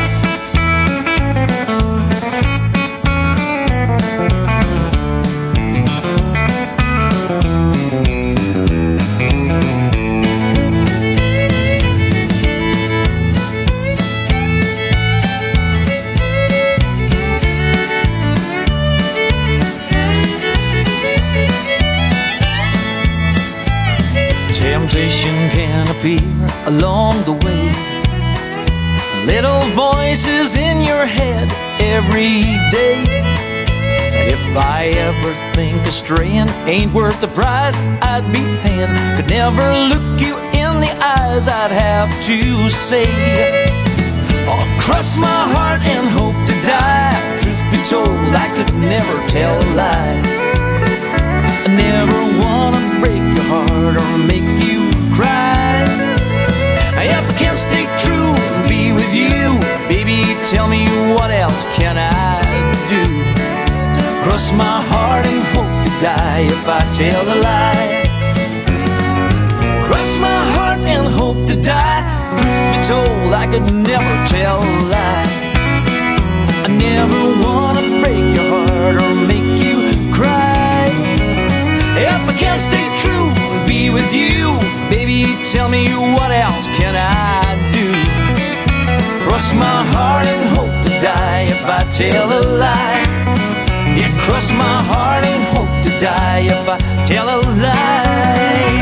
Temptation can appear along the way. Little voices in your head every day. And if I ever think of straying ain't worth the price I'd be paying, could never look you in the eyes, I'd have to say, oh, cross my heart and hope to die. Truth be told, I could never tell a lie. I never wanna break your heart or make you cry. If I can't stay true and be with you, baby, tell me what else can I do? Cross my heart and hope to die if I tell a lie. Cross my heart and hope to die. Truth be told, I could never tell a lie. I never wanna break your heart or make you cry. If I can't stay true and be with you, baby, tell me what else can I do? Cross my heart and hope to die if I tell a lie. Yeah, cross my heart and hope to die if I tell a lie.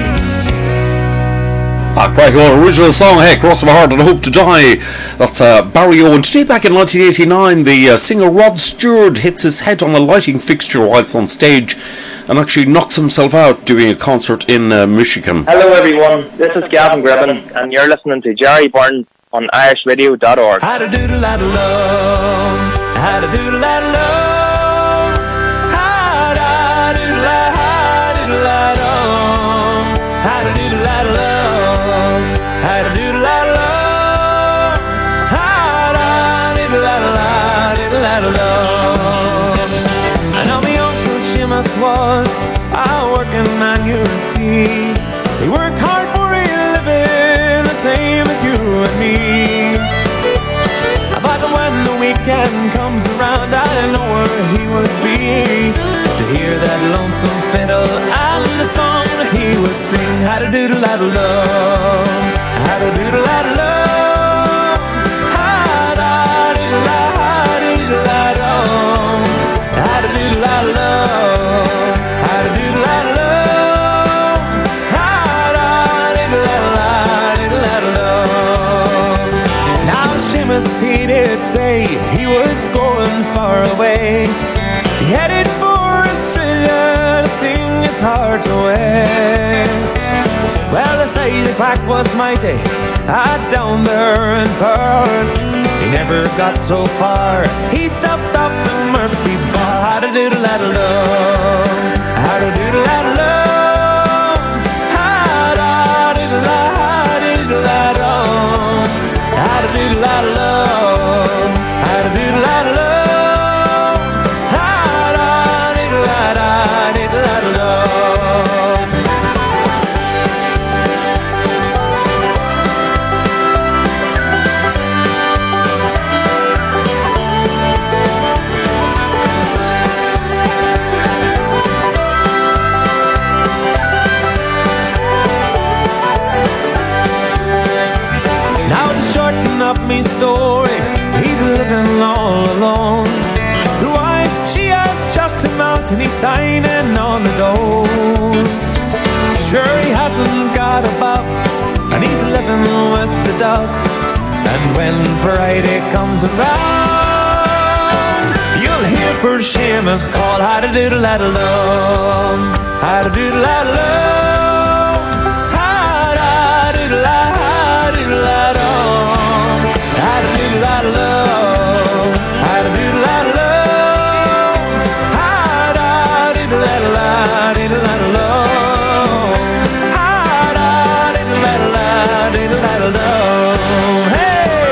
Cracking on, original song, hey, Cross My Heart and Hope to Die. That's Barry Owen. Today, back in 1989, the singer Rod Stewart hits his head on a lighting fixture whilst on stage and actually knocks himself out doing a concert in Michigan. Hello everyone, this is Gavin Gribben and you're listening to Jerry Byrne on irishradio.org. How to do the la da love, how to do the la da love, how to do the la, how to do the la da, how to do the la da love, how to do the la da love, how to do the la da la, do the la da love. I know me Uncle Seamus was out working on your sea. He worked hard for a living, the same as you and me. But when the weekend comes around, I know where he would be, to hear that lonesome fiddle and the song that he would sing. How to do the la da love, how to do the la da love, how to do the la, how to do the la da, how to do the la da love, how to do the la da love, how to do the la da, do the la da love. Now Seamus, he did say he was going far away. He headed for Australia to sing his heart away. Well, they say the crack was mighty down there in Perth. He never got so far, he stopped off in Murphy's Bar. How to do the la da love, how to do the la da love, how to do the la, how to do the la da, how to do the la da love, how to do the la da love. signing on the door. Sure, he hasn't got a bob, and he's living with the dog. And when Friday comes around, you'll hear poor Seamus call ha-da-doodle-la-da-lum, ha-da-doodle-la-da-lum, ha-da-doodle-la-da-doodle-la-dum, ha-da-doodle-la-da-lum, ha-da-doodle-la-da-lum, ha-da-doodle-la-da-lum, ha-da-doodle-la-da-lum. Hey!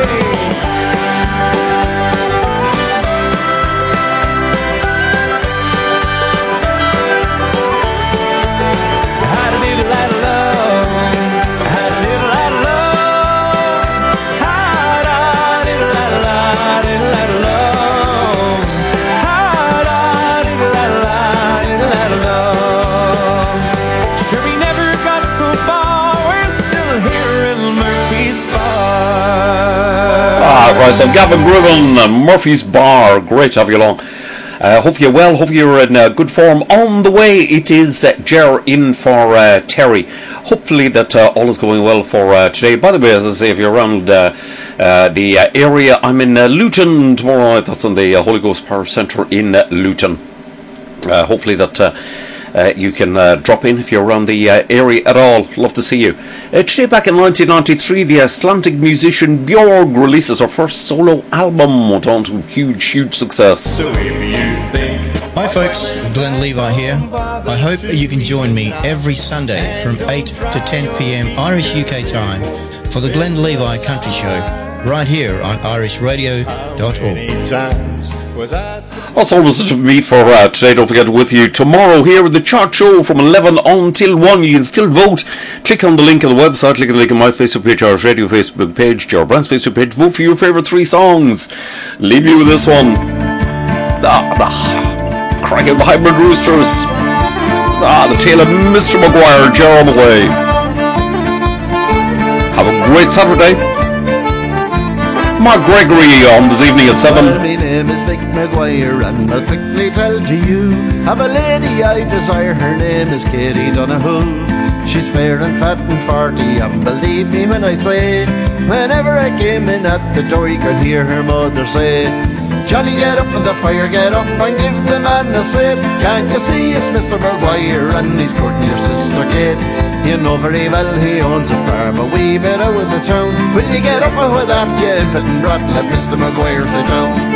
Right, so Gavin Gribben, Murphy's Bar, great to have you along. Hope you're well, hope you're in good form. On the way, it is Ger in for Terry. Hopefully that all is going well for today. By the way, as I say, if you're around the area, I'm in Luton tomorrow night. That's on the Holy Ghost Power Centre in Luton. Hopefully that you can drop in if you're around the area at all. Love to see you. Today, back in 1993, the Icelandic musician Björg releases her first solo album, went on to huge success. Hi folks, Glenn Levi here. I hope you can join me every Sunday from 8 to 10 p.m. Irish UK time for the Glenn Levi Country Show, right here on irishradio.org. That's all was it for me for today. Don't forget, with you tomorrow here with the chart show from 11 until 1. You can still vote. Click on the link on the website, click on the link on my Facebook page, Irish Radio Facebook page, Ger Brown's Facebook page. Vote for your favourite 3 songs. Leave you with this one. Cracking Hybrid Roosters. The tale of Mr. Maguire, Ger on the way. Have a great Saturday. Mark Gregory on this evening at 7. Well, my name is Mick Maguire and I'll quickly tell to you, have a lady I desire, her name is Katie Donoghue. She's fair and fat and 40, and believe me when I say, whenever I came in at the door you could hear her mother say, Johnny, get up on the fire, get up and give the man a sit. Can't you see it's Mr. Maguire and he's courting your sister Kate. You know very well he owns a farm a wee bit out of the town. Will you get up with that, you pit and brat, let Mr. Maguire sit down.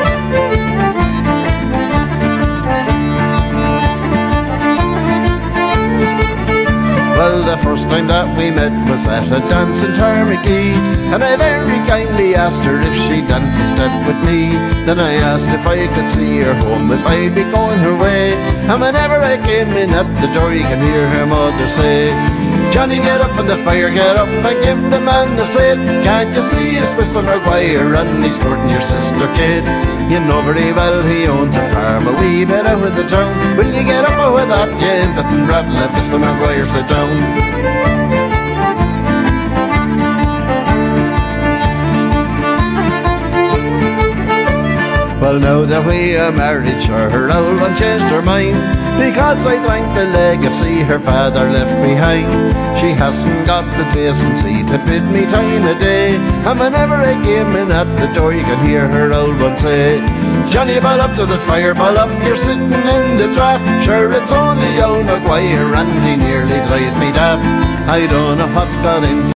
Well, the first time that we met was at a dance in Tarmagee, and I very kindly asked her if she'd dance a step with me. Then I asked if I could see her home, if I'd be going her way. And whenever I came in at the door you can hear her mother say, Johnny, get up on the fire, get up and give the man a sit. Can't you see it's Mr. Maguire and he's courting your sister Kate. You know very well he owns a farm a wee bit out of the town. Will you get up with that, you bit and brat, let Mr. Maguire sit down. Well, now that we are married, sure, her old one changed her mind, because I drank the legacy her father left behind. She hasn't got the decency to bid me time a day, and whenever I came in at the door you can hear her old one say, Johnny, ball up to the fire, ball up, you're sitting in the draft. Sure, it's only old Maguire and he nearly drives me daft. I don't know what's got into